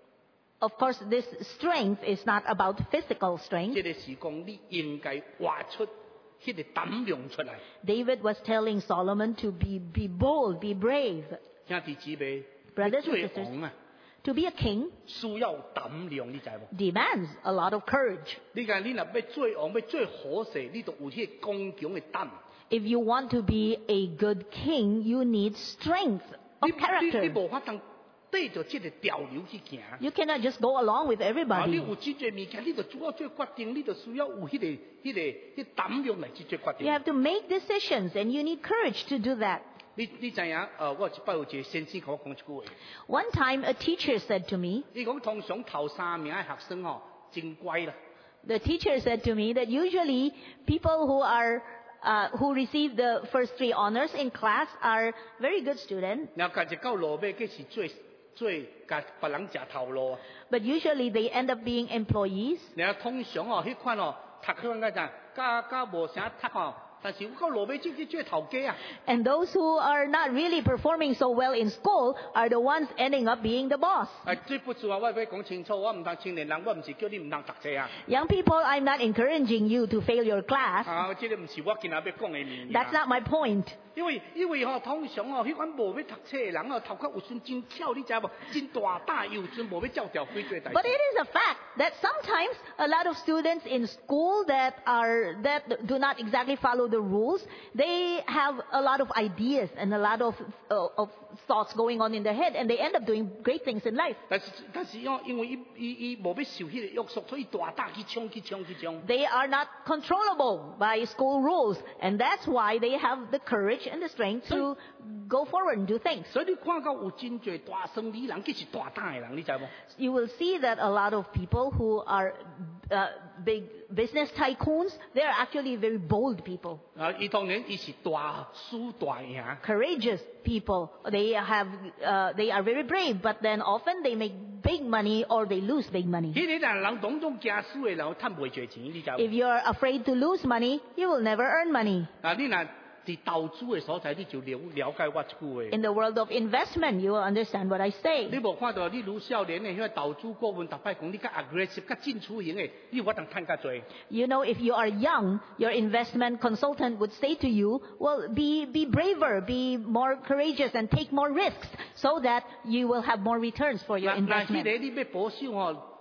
D: of course, this strength is not about physical
C: 即
D: strength.
C: 係是講你應該畫出迄個膽量出嚟。
D: David was telling Solomon to be, be bold, be brave.
C: 兄弟姊妹，
D: Brothers and
C: 做
D: sisters,
C: 王啊，
D: to be a king
C: 需要膽量，你知無？
D: demands a lot of courage.
C: 你講你若要做王，要做好勢，你就有迄個剛強嘅膽。
D: If you want to be a good king, you need strength
C: 你
D: of
C: 你你
D: character.
C: 無法通對着即個潮流去行。
D: You cannot just go along with
C: 啊！你
D: everybody.
C: 有真濟物件，你就主要做決定，你就需要有迄、個、迄、個、迄膽量來去做決
D: You
C: 定。
D: have to make decisions and you need courage to do that.
C: 你你知影？呃，我一擺有一個先生甲我講一句話，
D: One time a teacher said to me,
C: 伊講通常頭三名嘅學生吼，真乖啦。
D: the teacher said to me that usually people who are uh, who receive the first three honors in class are very good students,
C: 然後家一到落尾，佢是做做甲別人食頭路。
D: but usually they end up being employees.
C: 然後通常哦，迄款哦，讀迄款個啥，加加無啥讀哦，但是到落尾即去做頭家啊。
D: And those who are not really performing so well in school are the ones ending up being the boss.
C: 啊，最不住啊！我要講清楚，我唔當青年人，我唔是叫你唔通讀書啊。
D: Young people, I'm not encouraging you to fail your class.
C: 啊，即個唔是我今日要講嘅物
D: That's
C: 件。
D: not my point.
C: 因為因為吼，通常吼，迄款無要讀冊嘅人哦，頭殼有陣真巧，你知無？真大膽，有陣無要照條規做代
D: But
C: 志。
D: it is a fact that sometimes a lot of students in school that are that do not exactly follow the rules, they have a lot of ideas and a lot of uh, of thoughts going on in their head, and they end up doing great things in life.
C: 但是但是哦，因為伊伊伊無要受迄個約束，所以大膽去衝去衝去衝。
D: They are not controllable by school rules, and that's why they have the courage and the strength to go forward and do things.
C: 所以你看到有真濟大生理人，佢是大膽嘅人，你知無？
D: You will see that a lot of people who are uh, big business tycoons, they are actually very bold people.
C: 啊，伊當然伊是大輸大贏。
D: Courageous people. They have, uh, they are very brave, but then often they make big money or they lose big money.
C: 迄個人人當中驚輸嘅人，賺袂濟錢，你知無？
D: If you're afraid to lose money, you will never earn money.
C: 啊，你若佇投資嘅所在，你就了了解我一句話。
D: In the world of investment, you will understand what I
C: 你
D: say.
C: 無看到你愈少年嘅迄個投資顧問，逐擺講你較 aggressive、較進取型嘅，你有法通趁較濟。
D: You know, if you are young, your investment consultant would say to you, well, be, be braver, be more courageous and take more risks so that you will have more returns for your
C: 嗱嗱，迄
D: investment.
C: 個你要保守吼，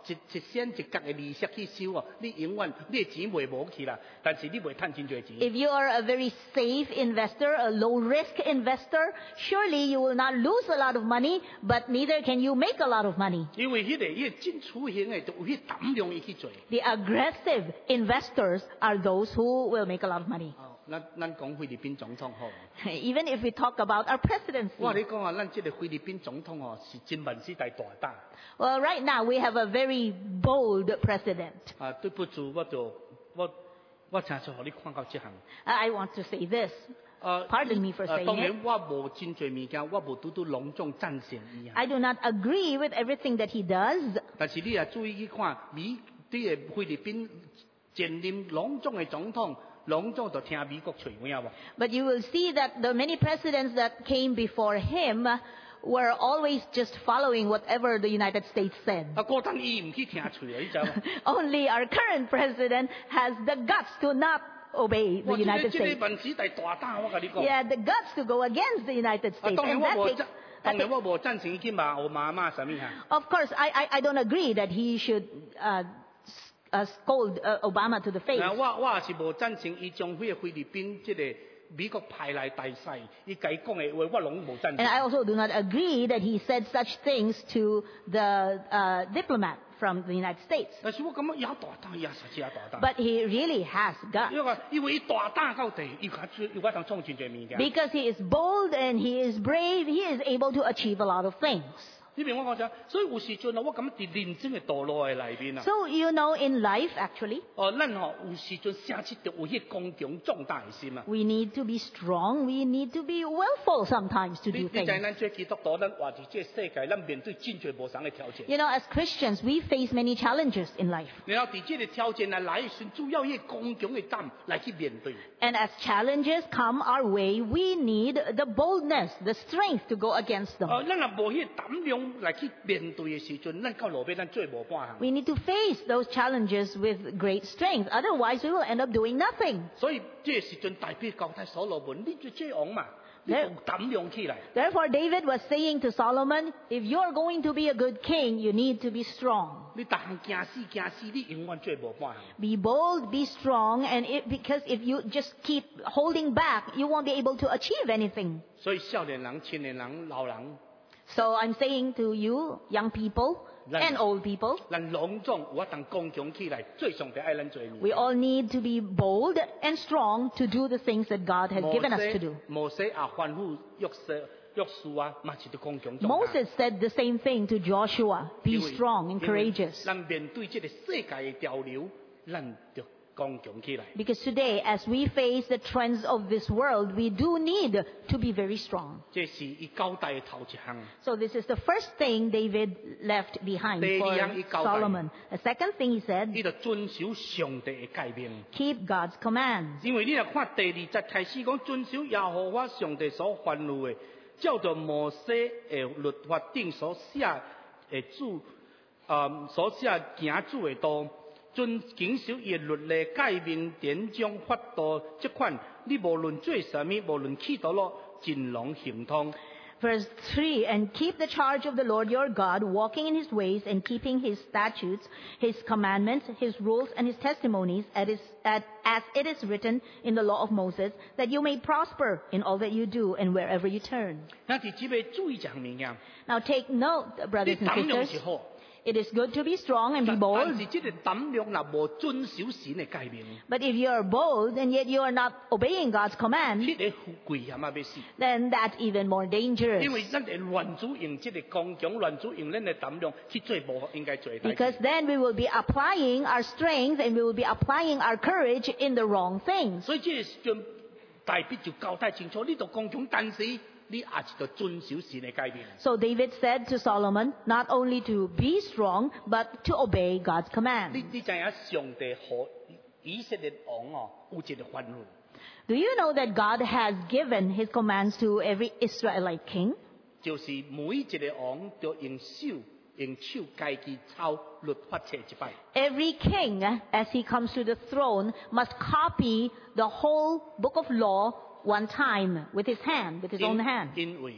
C: 一一仙一角的利息去收哦，你永遠你的錢袂無去啦，但是你袂賺真濟錢。
D: If you are a very safe investor, a low risk investor, surely you will not lose a lot of money, but neither can you make a lot of money.
C: 因為迄個伊真處型的，就有迄膽量伊去做。
D: The aggressive investors are those who will make a lot of money.
C: 哦，咱咱講菲律賓總統好。
D: Even if we talk about our
C: 我
D: presidency.
C: 你講啊，咱即個菲律賓總統哦，是真萬世代大膽。
D: Well, right now we have a very bold president.
C: 啊，對不住，我就我我真想互你看到這項。
D: I want to say this.
C: 呃
D: Pardon me for
C: 呃
D: saying
C: 當
D: it.
C: 然我無真濟物件，我無拄拄隆重贊成伊啊。
D: I do not agree with everything that he does.
C: 但是你也注意去看，美啲嘅菲律賓前任隆重嘅總統，隆重就聽美國吹咩喎？
D: But you will see that the many presidents that came before him were always just following whatever the United States said.
C: 啊，嗰陣伊唔去聽吹啊，你知無？
D: Only our current president has the guts to not obey the
C: 我即個
D: United
C: 即個
D: States.
C: 萬世代大膽，我甲你講。
D: He had the guts to go against the United
C: 啊，
D: States.
C: 當然
D: And
C: 我
D: that
C: 無
D: takes,
C: 贊，
D: that
C: 當然
D: takes-
C: 我無贊成去罵我媽媽什麼嚇。
D: of course, I, I, I don't agree that he should uh, s- uh, scold uh, Obama to the face.
C: 嗱，我我也是無贊成伊將迄個菲律賓即個美國派來大使，伊甲伊講嘅話，我攏無贊
D: And I
C: 成。
D: also do not agree that he said such things to the uh, diplomat from the United States.
C: 但是我感覺也大膽，也實際也大膽。
D: But he really has guts.
C: 因為因為伊大膽到地，伊甲伊甲當創真濟物件。
D: Because he is bold and he is brave, he is able to achieve a lot of things.
C: 你明我講啥？所以有時陣啊，我感覺伫人生嘅道路嘅內面啊，
D: So you know, in life, actually,
C: 哦，咱吼有時陣寫出着有迄剛強壯大嘅心啊。
D: we need to be strong. We need to be willful sometimes to
C: 你
D: do
C: 你知
D: things.
C: 咱做基督徒，咱活伫這個世界，咱面對真濟無同嘅挑戰。
D: You know, as Christians, we face many challenges in life.
C: 然後伫這個挑戰啊來時，主要迄剛強嘅膽來去面對。
D: And as challenges come our way, we need the boldness, the strength to go against them.
C: 哦，咱若無迄個膽量來去面對嘅時陣，咱到路邊咱做無半項。
D: We need to face those challenges with great strength. Otherwise, we will end up doing nothing.
C: 所以這個時陣大必交代所羅門，你做這王嘛，你
D: 對
C: 有膽量起來。
D: Therefore, David was saying to Solomon, if you're going to be a good king, you need to be strong.
C: 你逐項驚死驚死，你永遠做無半項。
D: Be bold, be strong, and it, because if you just keep holding back, you won't be able to achieve anything.
C: 所以少年人、青年人、老人，
D: So I'm saying to you, young people and old people,
C: 咱隆重有法通剛強起來，最上帝愛咱做嘅物
D: we all need to be bold and strong to do the things that God has given us to do.
C: 摩西也吩咐約瑟、約書啊，嘛是要剛強壯大。
D: Moses said the same thing to Joshua, be
C: 因為
D: strong and
C: 因為
D: courageous.
C: 咱面對這個世界嘅潮流，咱就剛強起來。
D: Because today, as we face the trends of this world, we do need to be very strong.
C: 這是伊交代嘅頭一項。
D: So this is the first thing David left behind for Solomon. The second thing he said,
C: 伊就遵守上帝嘅誡命。
D: keep God's commands.
C: 因為你若看第二節開始講遵守耶和華上帝所吩咐嘅，照着摩西嘅律法頂所寫嘅主，啊、所寫行主嘅道，遵謹守伊嘅律例誡命典章法度這款，你無論做什麼，無論去倒落，盡攏行通。
D: Verse three, and keep the charge of the Lord your God, walking in his ways and keeping his statutes, his commandments, his rules, and his testimonies, as is- at- as it is written in the law of Moses, that you may prosper in all that you do and wherever you turn.
C: 咱哋只要注意一項物件，
D: Now take note,
C: 你
D: brothers and
C: 膽量
D: sisters,
C: 是好，
D: it is good to be strong and be
C: 但
D: bold,
C: 是這個膽量若無遵守神嘅誡命，
D: but if you are bold and yet you are not obeying God's command,
C: 迄個危險啊要死。
D: then that's even more
C: 因
D: dangerous.
C: 為咱會亂主用這個剛強，亂主用咱嘅膽量去做無應該做嘅代
D: Because
C: 志。
D: then we will be applying our strength and we will be applying our courage in the wrong things.
C: 所以這個時陣大必就交代清楚，你就剛強，但是你也是要遵守神嘅誡命。
D: So David said to Solomon, not only to be strong, but to obey God's
C: 你
D: command.
C: 你知影上帝和以色列王哦有一個吩咐，
D: Do you know that God has given his commands to every Israelite king?
C: 就是每一個王都用手用手家己抄律法冊一擺。
D: Every king, as he comes to the throne, must copy the whole book of law one time with his hand, with his own hand.
C: 因為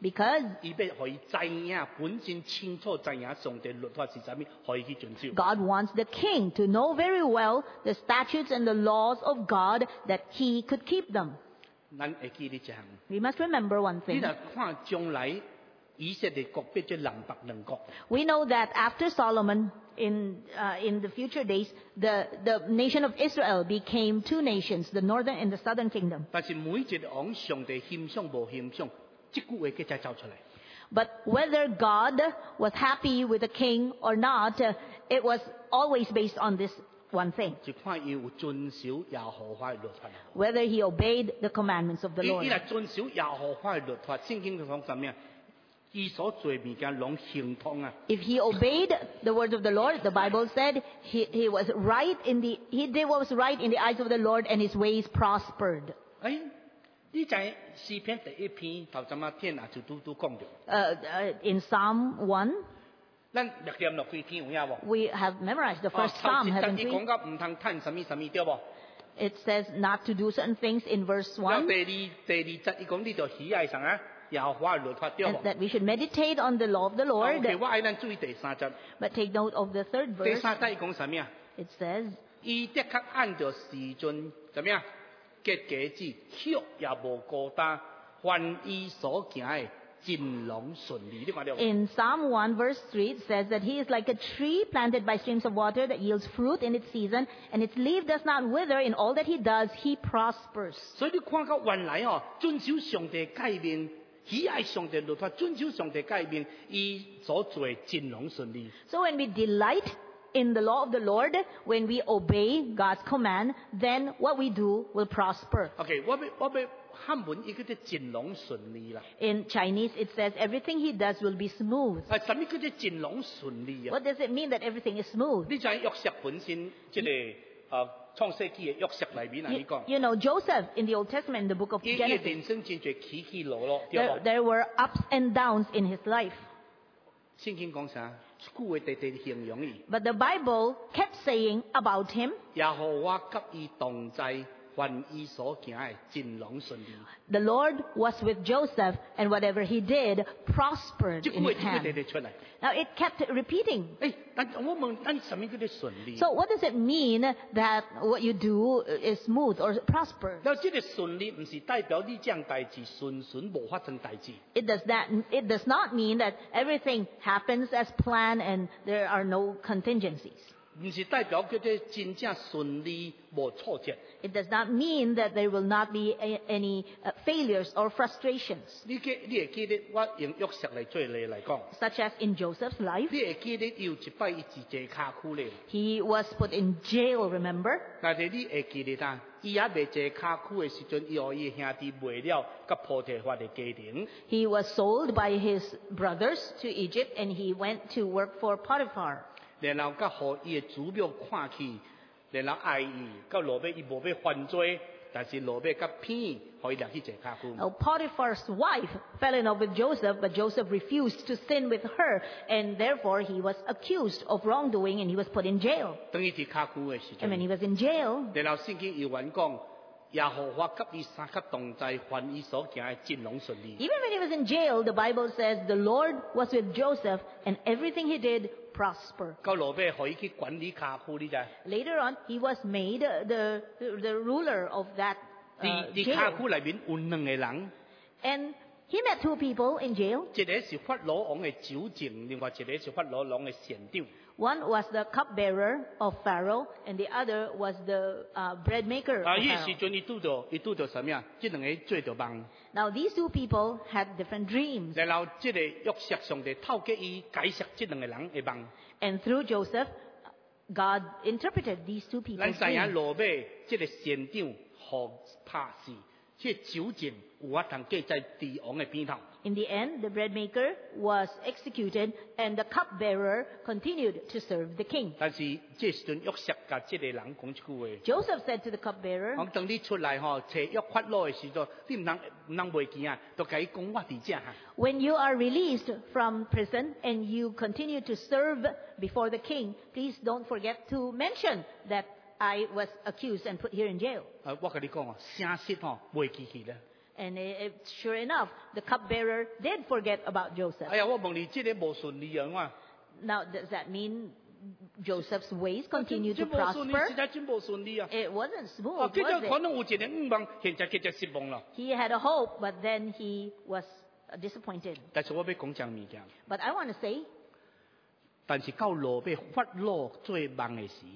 D: Because
C: 伊要互伊知影，本身清楚知影上帝律法是啥物，互伊去遵守。
D: God wants the king to know very well the statutes and the laws of God that he could keep them.
C: 咱会记呢一项，
D: We must remember one
C: 你
D: thing.
C: 若看將來以色列國變做南北兩國，
D: We know that after Solomon, in, uh, in the future days, the, the nation of Israel became two nations, the northern and the southern kingdom.
C: 但是每一個王上帝欣賞無欣賞，即句話佢才走出來。
D: But whether God was happy with the king or not, uh, it was always based on this one thing.
C: 就看伊有遵守耶和華嘅律法。
D: Whether he obeyed the commandments of the
C: 伊
D: Lord.
C: 伊若遵守耶和華嘅律法，聖經佢講啥物啊？伊所做物件攏行通啊！
D: If he obeyed the words of the Lord, the Bible said he, he was right in the, he did what was right in the eyes of the Lord and his ways prospered.
C: 誒，呢就係詩篇第一篇頭陣啊天啊就都都講到，
D: Uh, uh, in Psalm one,
C: 咱略念落去聽有影無？
D: we have memorized the
C: 哦
D: first
C: 頭
D: Psalm,
C: 一節
D: haven't
C: 伊
D: we?
C: 講到唔通趁什麼什麼對無？
D: It says not to do certain things in verse
C: 然後
D: one,
C: 第二第二節伊講呢就喜愛上啊耶和華嘅律法對
D: and
C: 無？
D: that we should meditate on the law of the
C: 哦
D: Lord.
C: OK，我愛咱注意第三節，
D: But take note of the third
C: 第
D: verse.
C: 三節伊講啥物啊？
D: It says,
C: 伊的確按照時陣怎麼樣結果子，血也無孤單，凡伊所行嘅盡攏順利。你看到無？
D: in Psalm one verse three, it says that he is like a tree planted by streams of water that yields fruit in its season, and its leaf does not wither. In all that he does, he prospers.
C: 所以你看到原來哦，遵守上帝誡命，喜愛上帝律法，遵守上帝誡命，伊所做嘅盡攏順利。
D: So when we delight in the law of the Lord, when we obey God's command, then what we do will prosper.
C: OK，我要我要漢文伊叫做盡攏順利啦。
D: In Chinese, it says everything he does will be smooth.
C: 啊，什麼叫做盡攏順利啊？
D: What does it mean that everything is smooth?
C: 你就喺約瑟本身即係啊創世記嘅約瑟裏面啊，你
D: You,
C: 講，
D: you know, Joseph in the Old Testament, in the book of
C: 伊伊
D: Genesis,
C: 人生真係起起落落，對
D: there,
C: 無？
D: there were ups and downs in his life.
C: 聖經講啥？句話地地形容伊。
D: But the Bible kept saying about him,
C: 耶和華給伊同在，凡伊所行嘅盡攏順利。
D: the Lord was with Joseph, and whatever he did prospered
C: 即句
D: in
C: 話
D: his
C: 即句地
D: hand.
C: 地出嚟。
D: Now it kept repeating.
C: 誒，但我問，但什麼叫做順利？
D: So what does it mean that what you do is smooth or prosper?
C: 嗱，即個順利唔是代表你這樣代志順順無發生代志。
D: It does that. It does not mean that everything happens as planned and there are no contingencies.
C: 唔是代表叫做真正順利無挫折。
D: It does not mean that there will not be a, any uh, failures or frustrations,
C: 你記你會記得我用約瑟嚟做例嚟講，
D: such as in Joseph's life.
C: 你會記得有一擺伊自坐卡區咧。
D: He was put in jail, remember?
C: 但係你會記得呾，伊也未坐卡區嘅時陣，伊互伊兄弟賣了，甲破提法嘅家庭。
D: He was sold by his brothers to Egypt and he went to work for Potiphar.
C: 然後甲互伊嘅祖母看起，然後愛伊，到落尾伊無要犯罪，但是落尾甲騙，互伊入去坐卡區。
D: Now, Potiphar's wife fell in love with Joseph, but Joseph refused to sin with her, and therefore he was accused of wrongdoing and he was put in jail.
C: 等於喺卡區嘅時
D: And when
C: 陣，
D: he was in jail,
C: 然後聖經有講講，耶和華給伊三級同在，凡伊所行嘅盡攏順利。
D: even when he was in jail, the Bible says the Lord was with Joseph and everything he did prospered.
C: 到落尾互伊去管理卡區，你知？
D: Later on, he was made uh, the, the, the ruler of that uh,
C: 喺喺卡
D: jail.
C: 區裏面有兩個人，
D: And he met two people in jail.
C: 一個是法老王嘅酒政，另外一個是法老王嘅船長。
D: One was the cupbearer of Pharaoh, and the other was the uh, bread maker of
C: 啊！呢個
D: Pharaoh.
C: 時陣伊拄到，伊拄到什麼啊？即兩個做到夢，
D: Now, these two people had different dreams.
C: 然後即個約瑟上帝透過伊解釋即兩個人嘅夢。
D: And through Joseph, God interpreted these two
C: 咱
D: people's
C: 知影
D: dreams.
C: 落尾即個船長互拍死，即個酒政有法通記在帝王嘅邊頭。
D: In the end, the bread maker was executed, and the cupbearer continued to serve the king.
C: 但是即時陣約瑟甲即個人講一句話。
D: Joseph said to the cupbearer,
C: 講等你出來吼，找約法老嘅時陣，你唔通唔通袂見啊，就甲伊講我佇遮哈。
D: when you are released from prison and you continue to serve before the king, please don't forget to mention that I was accused and put here in jail.
C: 啊，我甲你講啊，聲色吼袂記去咧。
D: And it, it, sure enough, the cupbearer did forget about Joseph.
C: 哎呀，我问你，这个无顺利啊嘛？
D: Now, does that mean Joseph's ways continue to
C: 真無順利，
D: prosper?
C: 實在真無順利啊！
D: It wasn't
C: 啊，
D: smooth,
C: 佢就
D: was
C: 可
D: it?
C: 能有一個願望，現在佢就失望啦。
D: He had a hope, but then he was disappointed.
C: 但是我要講一樣物件，
D: But I want to say,
C: 但是到羅被法老做夢嘅時，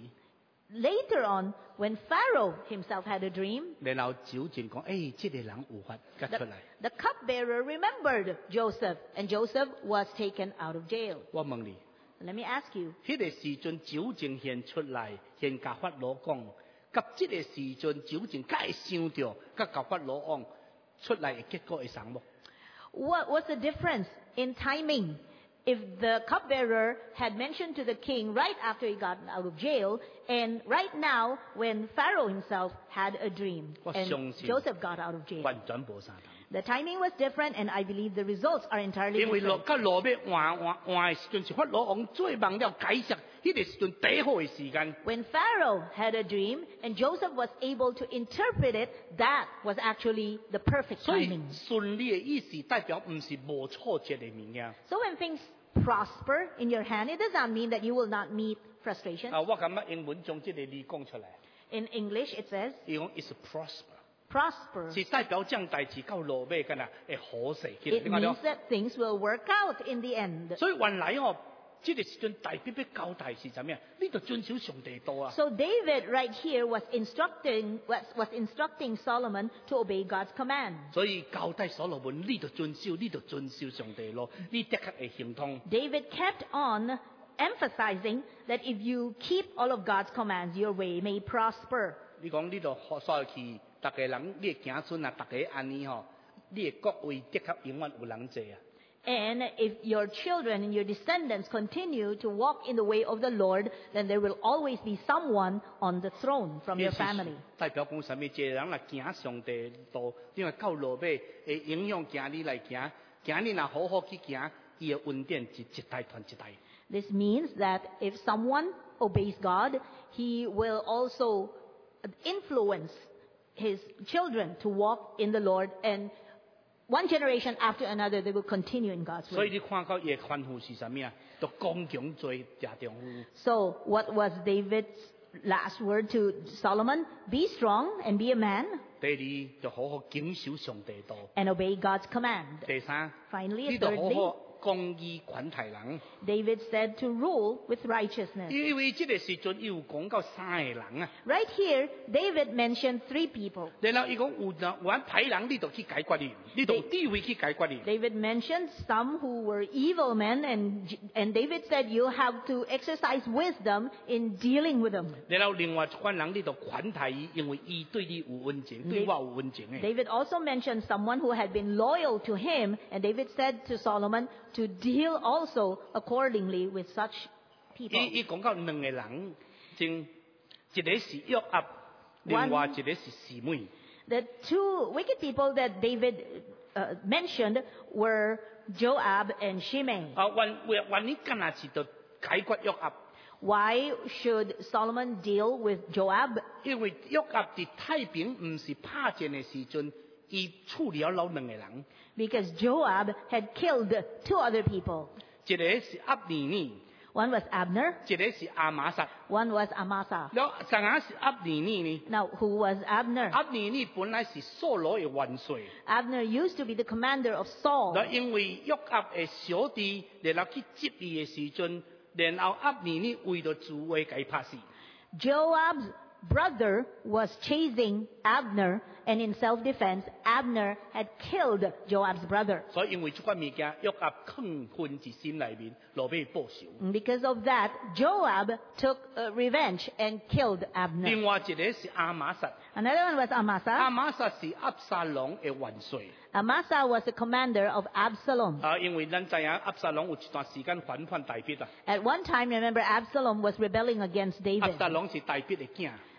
D: later on, when Pharaoh himself had a dream,
C: 然後酒證講：，誒、這個人有法吉
D: the,
C: 出嚟。
D: the cupbearer remembered Joseph, and Joseph was taken out of jail.
C: 我問你，
D: Let me ask you,
C: 迄、個時陣酒證現出嚟，現甲法老講，甲即個時陣酒證甲會想到，甲甲法老講出嚟嘅結果會相無？
D: what was the difference in timing? If the cupbearer had mentioned to the king right after he got out of jail, and right now when Pharaoh himself had a dream, and
C: 我相信
D: Joseph got out of jail.
C: 完全無相同。
D: The timing was different, and I believe the results are entirely
C: 因為羅
D: different.
C: 甲羅要換換換嘅時陣，是法老王做夢了解釋，迄、個時陣最好嘅時間。
D: When Pharaoh had a dream and Joseph was able to interpret it, that was actually the perfect
C: 所以
D: timing.
C: 順利嘅意思代表唔是無挫折嘅物件。
D: So when things prosper in your hand, it does not mean that you will not meet frustration.
C: 啊，我感覺英文將這個字講出來，
D: In English, it says
C: 伊講 is prosper，
D: prosper.
C: 是代表將代志到落尾干啊會好勢起來。
D: It
C: 你看到
D: means？that things will work out in the end.
C: 所以原來哦，這個時陣大必要交代是怎樣？你就遵守上帝道啊。
D: So David right here was instructing was, was instructing Solomon to obey God's command.
C: 所以交代所羅門，你就遵守，你就遵守上帝路，你的確會行通。
D: David kept on emphasizing that if you keep all of God's commands, your way may prosper.
C: 你講你就學所去，逐個人你嘅子孫啊，逐個安尼吼，你嘅國位的確永遠有人坐啊。
D: And if your children and your descendants continue to walk in the way of the Lord, then there will always be someone on the throne from your family.
C: 代表講什麼？一個人來行上帝道，因為到落尾會影響行你來行，行你若好好去行，伊嘅恩典一一代傳一代。
D: This means that if someone obeys God, he will also influence his children to walk in the Lord, and one generation after another, they will continue in God's
C: 所以
D: way.
C: 你看到伊嘅吩咐是什麼啊？就剛強做家丈夫。
D: So, what was David's last word to Solomon? Be strong and be a man
C: 第二就好好謹守上帝道。
D: and obey God's command.
C: 第三，
D: Finally,
C: 你
D: and
C: 就好
D: thirdly,
C: 好公義款待人。
D: David said to rule with righteousness.
C: 因為這個時陣伊有講到三個人啊，
D: Right here, David mentioned three people.
C: 然後伊講有人玩歹人，你就去解決伊，你就有智慧去解決伊。
D: David mentioned some who were evil men, and, and David said you have to exercise wisdom in dealing with them.
C: 然後另外一款人，你就款待伊，因為伊對你有恩情，對我有恩情嘅。
D: David also mentioned someone who had been loyal to him, and David said to Solomon to deal also accordingly with such people.
C: 伊伊講到兩個人，正一個是約押，另外一個是示每。
D: The two wicked people that David uh, mentioned were Joab and Shimei.
C: 啊，原原原你干那是就解決約押，
D: Why should Solomon deal with Joab?
C: 因為約押佇太平唔是拍戰嘅時陣，伊處理了兩個人，
D: Because Joab had killed two other people.
C: 一個是押尼尼，
D: One was Abner,
C: 一個是亞瑪撒。
D: one was Amasa.
C: แล้วสังหาร是押尼尼呢？
D: Now, who was Abner?
C: 押尼尼本來是掃羅嘅元帥，
D: Abner used to be the commander of Saul.
C: 嗱因為約押嘅小弟，然後去接伊嘅時陣，然後押尼尼為咗自衛佢拍死。
D: Joab's brother was chasing Abner, and in self-defense, Abner had killed Joab's brother.
C: 所以因為這款物件，約押亢奮之心裏面，落尾報仇。
D: And because of that, Joab took uh, revenge and killed Abner.
C: 另外一個是亞瑪撒，
D: Another one was
C: 亞
D: Amasa.
C: 瑪撒是押沙龍嘅元帥。
D: Amasa was the commander of Absalom.
C: 啊，因為咱知影押沙龍有一段時間反叛大衛啊，
D: At one time, remember, Absalom was rebelling against
C: 押
D: David.
C: 沙龍是大衛嘅囝。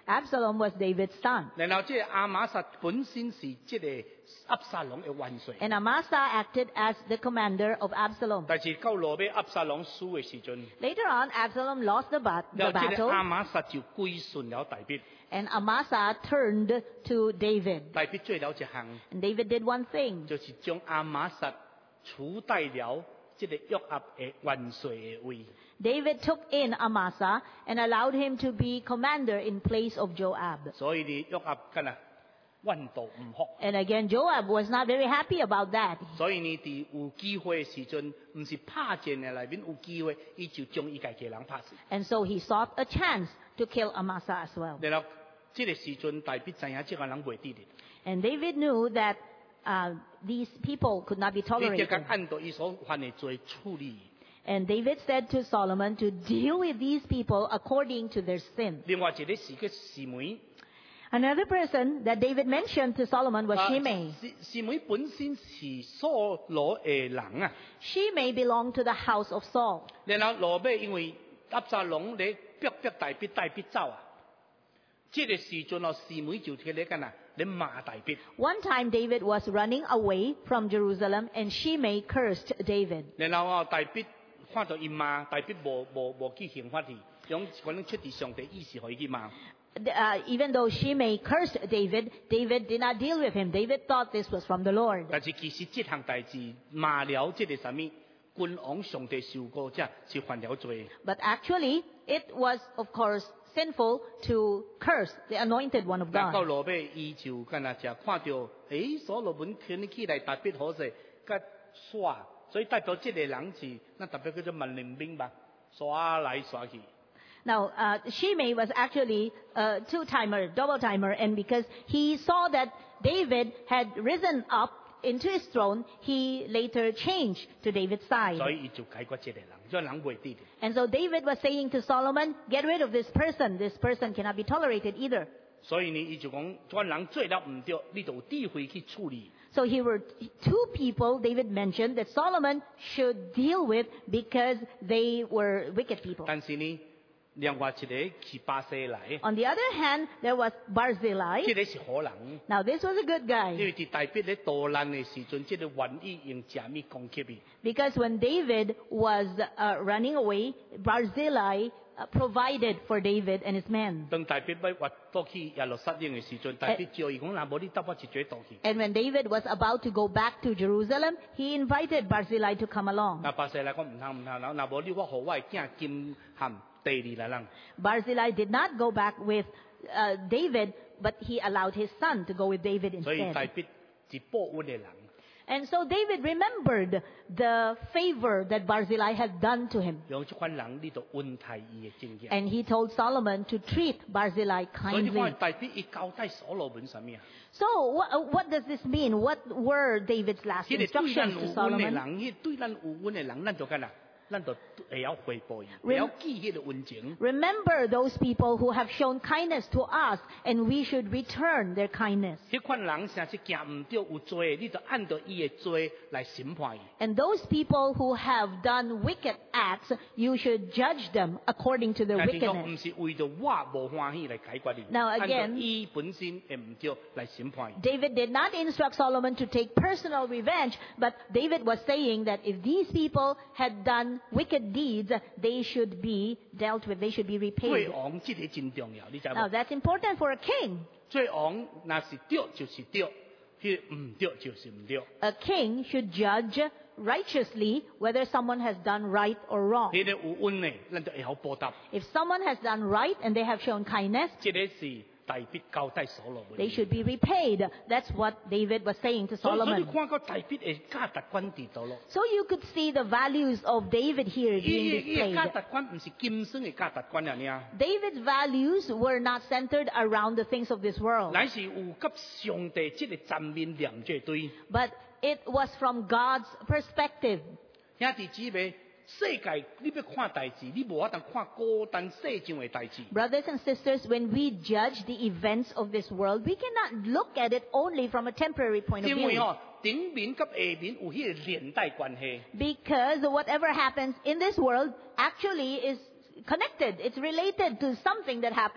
D: Absalom was David's son.
C: 然後即係亞瑪撒本身是即係押沙龍嘅元帥，
D: And Amasa acted as the commander of Absalom.
C: 但是到落尾押沙龍輸嘅時陣，
D: Later on, Absalom lost the, bat-
C: 然
D: the
C: 後即係
D: battle,
C: 亞瑪撒就歸順了大必，
D: and Amasa turned to David.
C: 大必做了一項，
D: And David did one thing.
C: 就是將亞瑪撒取代了即係約押嘅元帥嘅位。
D: David took in Amasa and allowed him to be commander in place of Joab.
C: 所以你約押跟啊溫度唔好，
D: And again, Joab was not very happy about that.
C: 所以你哋有機會嘅時陣，唔是拍戰嘅裏邊有機會，伊就將伊家嘅人拍死。
D: And so he sought a chance to kill Amasa as well.
C: 然後即個時陣，大必知影即個人袂得的，
D: And David knew that uh, these people could not be
C: 你即個
D: tolerated.
C: 按照伊所犯嘅罪處理。
D: And David said to Solomon to deal with these people according to their sin.
C: 另外一個是個示每，
D: Another person that David mentioned to Solomon was
C: 啊
D: Shimei.
C: 示示每本身是掃羅嘅人啊，
D: Shimei belonged to the house of Saul.
C: 然後羅尾因為押沙龍你逼逼大必大必走啊，即個時陣哦，示每就起嚟緊啊，你罵大必，
D: One time David was running away from Jerusalem and Shimei cursed David.
C: 然後啊大必看到伊罵，大必無無無去刑罰佢，用可能出自上帝意思可以去罵。
D: Uh, even though Shimei cursed David, David did not deal with him. David thought this was from the Lord.
C: 但是其實這項代志罵了即個什麼君王上帝受過，即係是犯了罪。
D: But actually, it was, of course, sinful to curse the anointed one of
C: 但到
D: God.
C: 落尾，伊就干那只看到，誒，所羅門權起來特別好勢，甲刷，所以代表這個人是，那特別叫做萬靈兵吧，刷來刷去。
D: Now, uh, Shimei was actually a two-timer, double-timer, and because he saw that David had risen up into his throne, he later changed to David's
C: 所
D: side.
C: 以伊就解決這個人，這人袂得的。
D: And so David was saying to Solomon, get rid of this person. This person cannot be tolerated either.
C: 所以呢，伊就講，這人做了唔對，你就有智慧去處理。
D: So here were two people David mentioned that Solomon should deal with because they were wicked people.
C: 但是呢，另外一個是巴西來，
D: On the other hand, there was
C: 這
D: Barzillai.
C: 個是好人，
D: Now this was a good
C: 因
D: guy
C: 為佇大必咧墮難嘅時陣，這個願意用假物攻擊伊。
D: because when David was uh, running away, Barzillai uh, provided for David and his men.
C: 當大必要挖倒去耶路撒冷嘅時陣，大必叫伊講：嗱，無你搭我一嘴倒去。
D: And when David was about to go back to Jerusalem, he invited Barzillai to come along.
C: 嗱，巴西來講唔通唔通，嗱，嗱無你我互我嘅囝金含地利來人，
D: Barzillai did not go back with uh, David, but he allowed his son to go with David
C: 所以大
D: instead.
C: 必是保護嘅人。
D: And so David remembered the favor that Barzillai had done to him.
C: 用這款人，你就恩待伊嘅經驗。
D: And he told Solomon to treat Barzillai
C: 所以你
D: kindly.
C: 看大必伊交代所羅門什麼啊？
D: So what, what does this mean? What were David's last
C: 迄個對咱
D: instructions
C: 有
D: to
C: 恩嘅
D: Solomon?
C: 人，迄對咱有恩嘅人，咱就干啦，咱就會曉回報伊，
D: Rem-
C: 會曉記迄個恩情。
D: Remember those people who have shown kindness to us, and we should return their kindness.
C: 迄款人成是行唔對有罪的，你就按照伊嘅罪來審判伊。
D: And those people who have done wicked acts, you should judge them according to their
C: 但是講
D: wickedness.
C: 唔是為着我無歡喜來解決伊，
D: Now
C: 按照
D: again-
C: 伊本身嘅唔對來審判伊。
D: David did not instruct Solomon to take personal revenge, but David was saying that if these people had done wicked deeds, they should be dealt with, they should be
C: 罪
D: repaid.
C: 王即個真重要，你知
D: Now
C: 無？
D: that's important for a king.
C: 罪王若是對就是對，迄個唔對就是唔對。
D: A king should judge righteously whether someone has done right or wrong.
C: 迄個有恩嘅，咱就會曉報答。
D: If someone has done right and they have shown kindness,
C: 即個是大必交代所羅門。
D: they should be repaid. That's what David was saying to
C: 所以所以
D: Solomon.
C: 你看個大必嘅價值觀佇倒咯。
D: So you could see the values of David here
C: 伊
D: being
C: 伊嘅價
D: displayed.
C: 值觀唔是今生嘅價值觀啊！你啊，
D: David's values were not centered around the things of this world,
C: 乃是有甲上帝即個站面連這對。
D: but it was from God's perspective.
C: 兄弟姊妹，世界你要看代志，你無法通看孤單世上嘅代志。
D: Brothers and sisters, when we judge the events of this world, we cannot look at it only from a temporary point of
C: 因為
D: view.
C: 吼，頂面甲下面有迄個連帶關係。
D: Because whatever happens in this world actually is connected. It's related to something that happens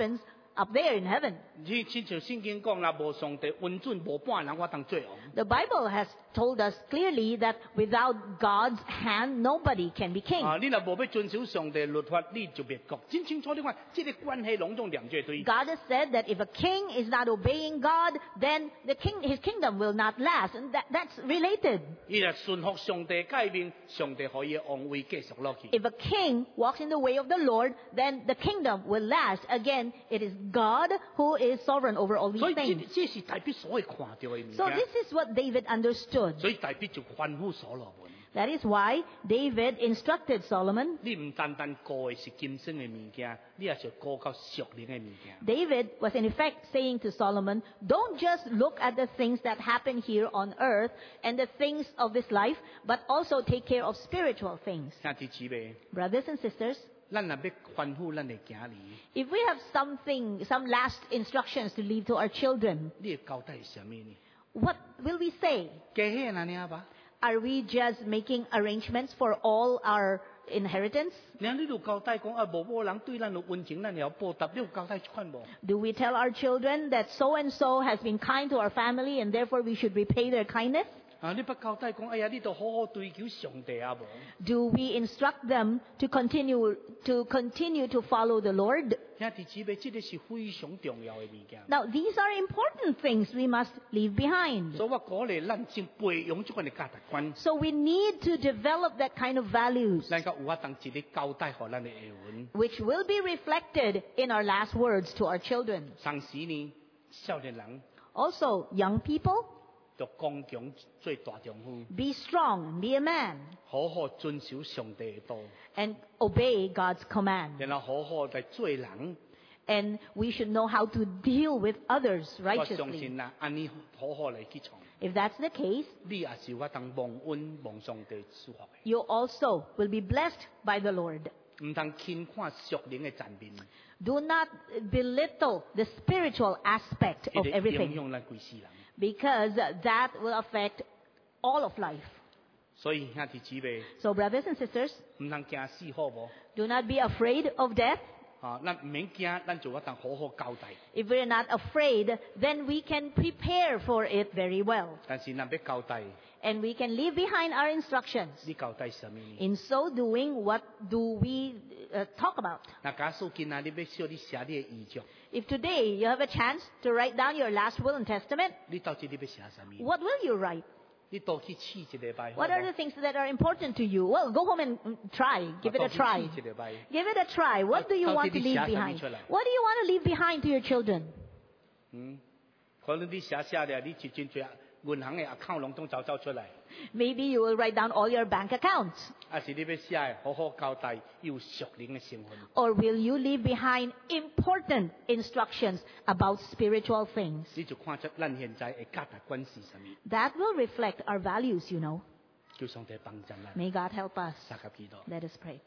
D: up there in heaven.
C: 你亲像圣经讲啦，无上帝温准无半人我当做王。
D: The Bible has told us clearly that without God's hand, nobody can be king.
C: 啊，你若无要遵守上帝律法，你就灭国。真清楚你看，这个关系拢总连做对。
D: God has said that if a king is not obeying God, then the king, his kingdom will not last. And that, that's related.
C: 伊若顺服上帝诫命，上帝可以王位继续落去。
D: If a king walks in the way of the Lord, then the kingdom will last. Again, it is God who is sovereign over all
C: 所
D: these
C: 以这
D: things.
C: 这是大必所会看到的物
D: So
C: 件。
D: this is what David understood.
C: 所以大必就吩咐所羅門。
D: That is why David instructed Solomon.
C: 你唔單單顧嘅是今生嘅物件，你也是顧到屬靈嘅物件。
D: David was in effect saying to Solomon, don't just look at the things that happen here on earth and the things of this life, but also take care of spiritual things.
C: 兄弟姊妹，
D: Brothers and sisters,
C: 咱若要吩咐咱嘅囝兒，
D: if we have something, some last instructions to leave to our children,
C: 你嘅交代係什麼呢？
D: what will we say?
C: 家係安尼啊吧？
D: Are we just making arrangements for all our inheritance?
C: 然後你就交代講啊，無某人對咱有溫情，咱有報答，你有交代款無？
D: Do we tell our children that so and so has been kind to our family and therefore we should repay their kindness?
C: 啊，你不交代講，哎呀，你都好好追求上帝啊無？
D: Do we instruct them to continue to continue to follow the Lord?
C: 兄弟姊妹，這個是非常重要嘅物件。
D: Now, these are important things we must leave behind.
C: 所以我鼓勵咱先培養這款嘅價值觀，
D: So we need to develop that kind of values,
C: 咱個有法當一日交代互咱嘅下文。
D: which will be reflected in our last words to our children.
C: 上時呢，少年人
D: Also, young people,
C: 就剛強做大丈夫，
D: be strong, be a man,
C: 好好遵守上帝嘅道，
D: and obey God's command.
C: 然後好好嚟做人。
D: And we should know how to deal with others
C: 我相
D: righteously.
C: 信啦，安尼好好嚟去從，
D: If that's the case,
C: 你也是我當蒙恩蒙上帝祝福嘅，
D: you also will be blessed by the Lord.
C: 唔通輕看屬靈嘅層面，
D: Do not belittle the spiritual aspect
C: 佢
D: of
C: 哋影
D: everything,
C: 響咱規世人。
D: because that will affect all of life.
C: 所以兄弟姊妹，
D: So, brothers and sisters,
C: 唔通驚死好無？
D: do not be afraid of death.
C: 啊，咱唔免驚，咱就我當好好交代。
D: If we're not afraid, then we can prepare for it very well.
C: 但是咱要交代，
D: And we can leave behind our instructions.
C: 你交代什麼呢？
D: In so doing, what do we uh, talk about?
C: 嗱，假使今仔你要小你寫你嘅遺囑，
D: If today you have a chance to write down your last will and testament,
C: 你到底你要寫什麼？
D: what will you write?
C: 你倒去試一禮拜好
D: What are
C: 無
D: the things that are important to you? Well, go home and mm, try. Give it a
C: 倒去
D: try.
C: 試一禮拜。
D: Give it a try. What do you
C: How
D: want
C: did
D: to
C: he
D: leave
C: share
D: behind?
C: something?
D: What do you want to leave behind to your children?
C: 嗯，可能你寫寫咧，你就真濟銀行嘅 account 攏總走走出嚟，
D: Maybe you will write down all your bank accounts.
C: 還是你要寫嘅好好交代，要屬靈嘅成分。
D: Or will you leave behind important instructions about spiritual things?
C: 你就看出咱現在嘅價值觀是什麼，
D: That will reflect our values, you know.
C: 叫上帝幫助咱。
D: May God help us.
C: 三級祈禱。
D: Let us pray.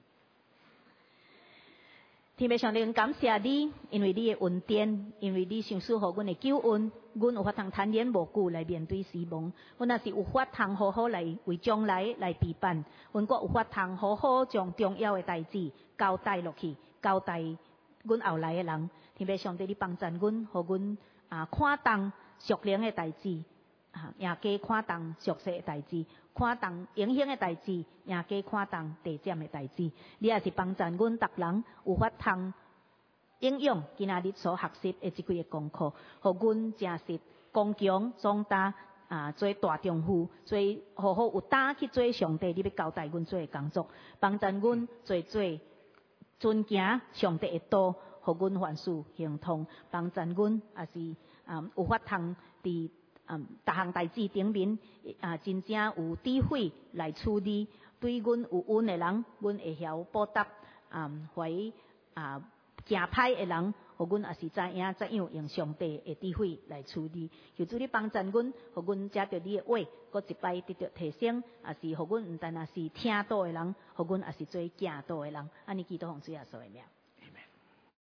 D: 天父上帝，感謝你，因為你嘅恩典，因為你上賜予阮嘅救恩，阮有法通坦然無懼來面對死亡。阮也是有法通好好來為將來來備辦，阮閣有法通好好將重要嘅代志交代落去，交代阮後來嘅人。天父上帝，你幫助阮，互阮啊看重屬靈嘅代志。啊，也加看重熟悉嘅代志，看重影響嘅代志，也加看重地點嘅代志。你也是幫助阮逐人有法通應用今仔日所學習嘅即幾個功課，互阮真實剛強壯大啊，做大丈夫，做好好有膽去做上帝你要交代阮做嘅工作，幫助阮做做遵行上帝嘅道，互阮凡事行通，幫助阮也是啊有法通佇。嗯，逐項代志頂面啊，真正有智慧來處理。對阮有恩嘅人，阮會曉報答。嗯，為啊行歹嘅人，互阮也是知影怎樣用上帝嘅智慧來處理。求主你幫助阮，互阮藉着你嘅話，閣一擺得到提升，也是互阮毋但也是聽道嘅人，互阮也是做行道嘅人。安尼祈禱奉主耶穌嘅名。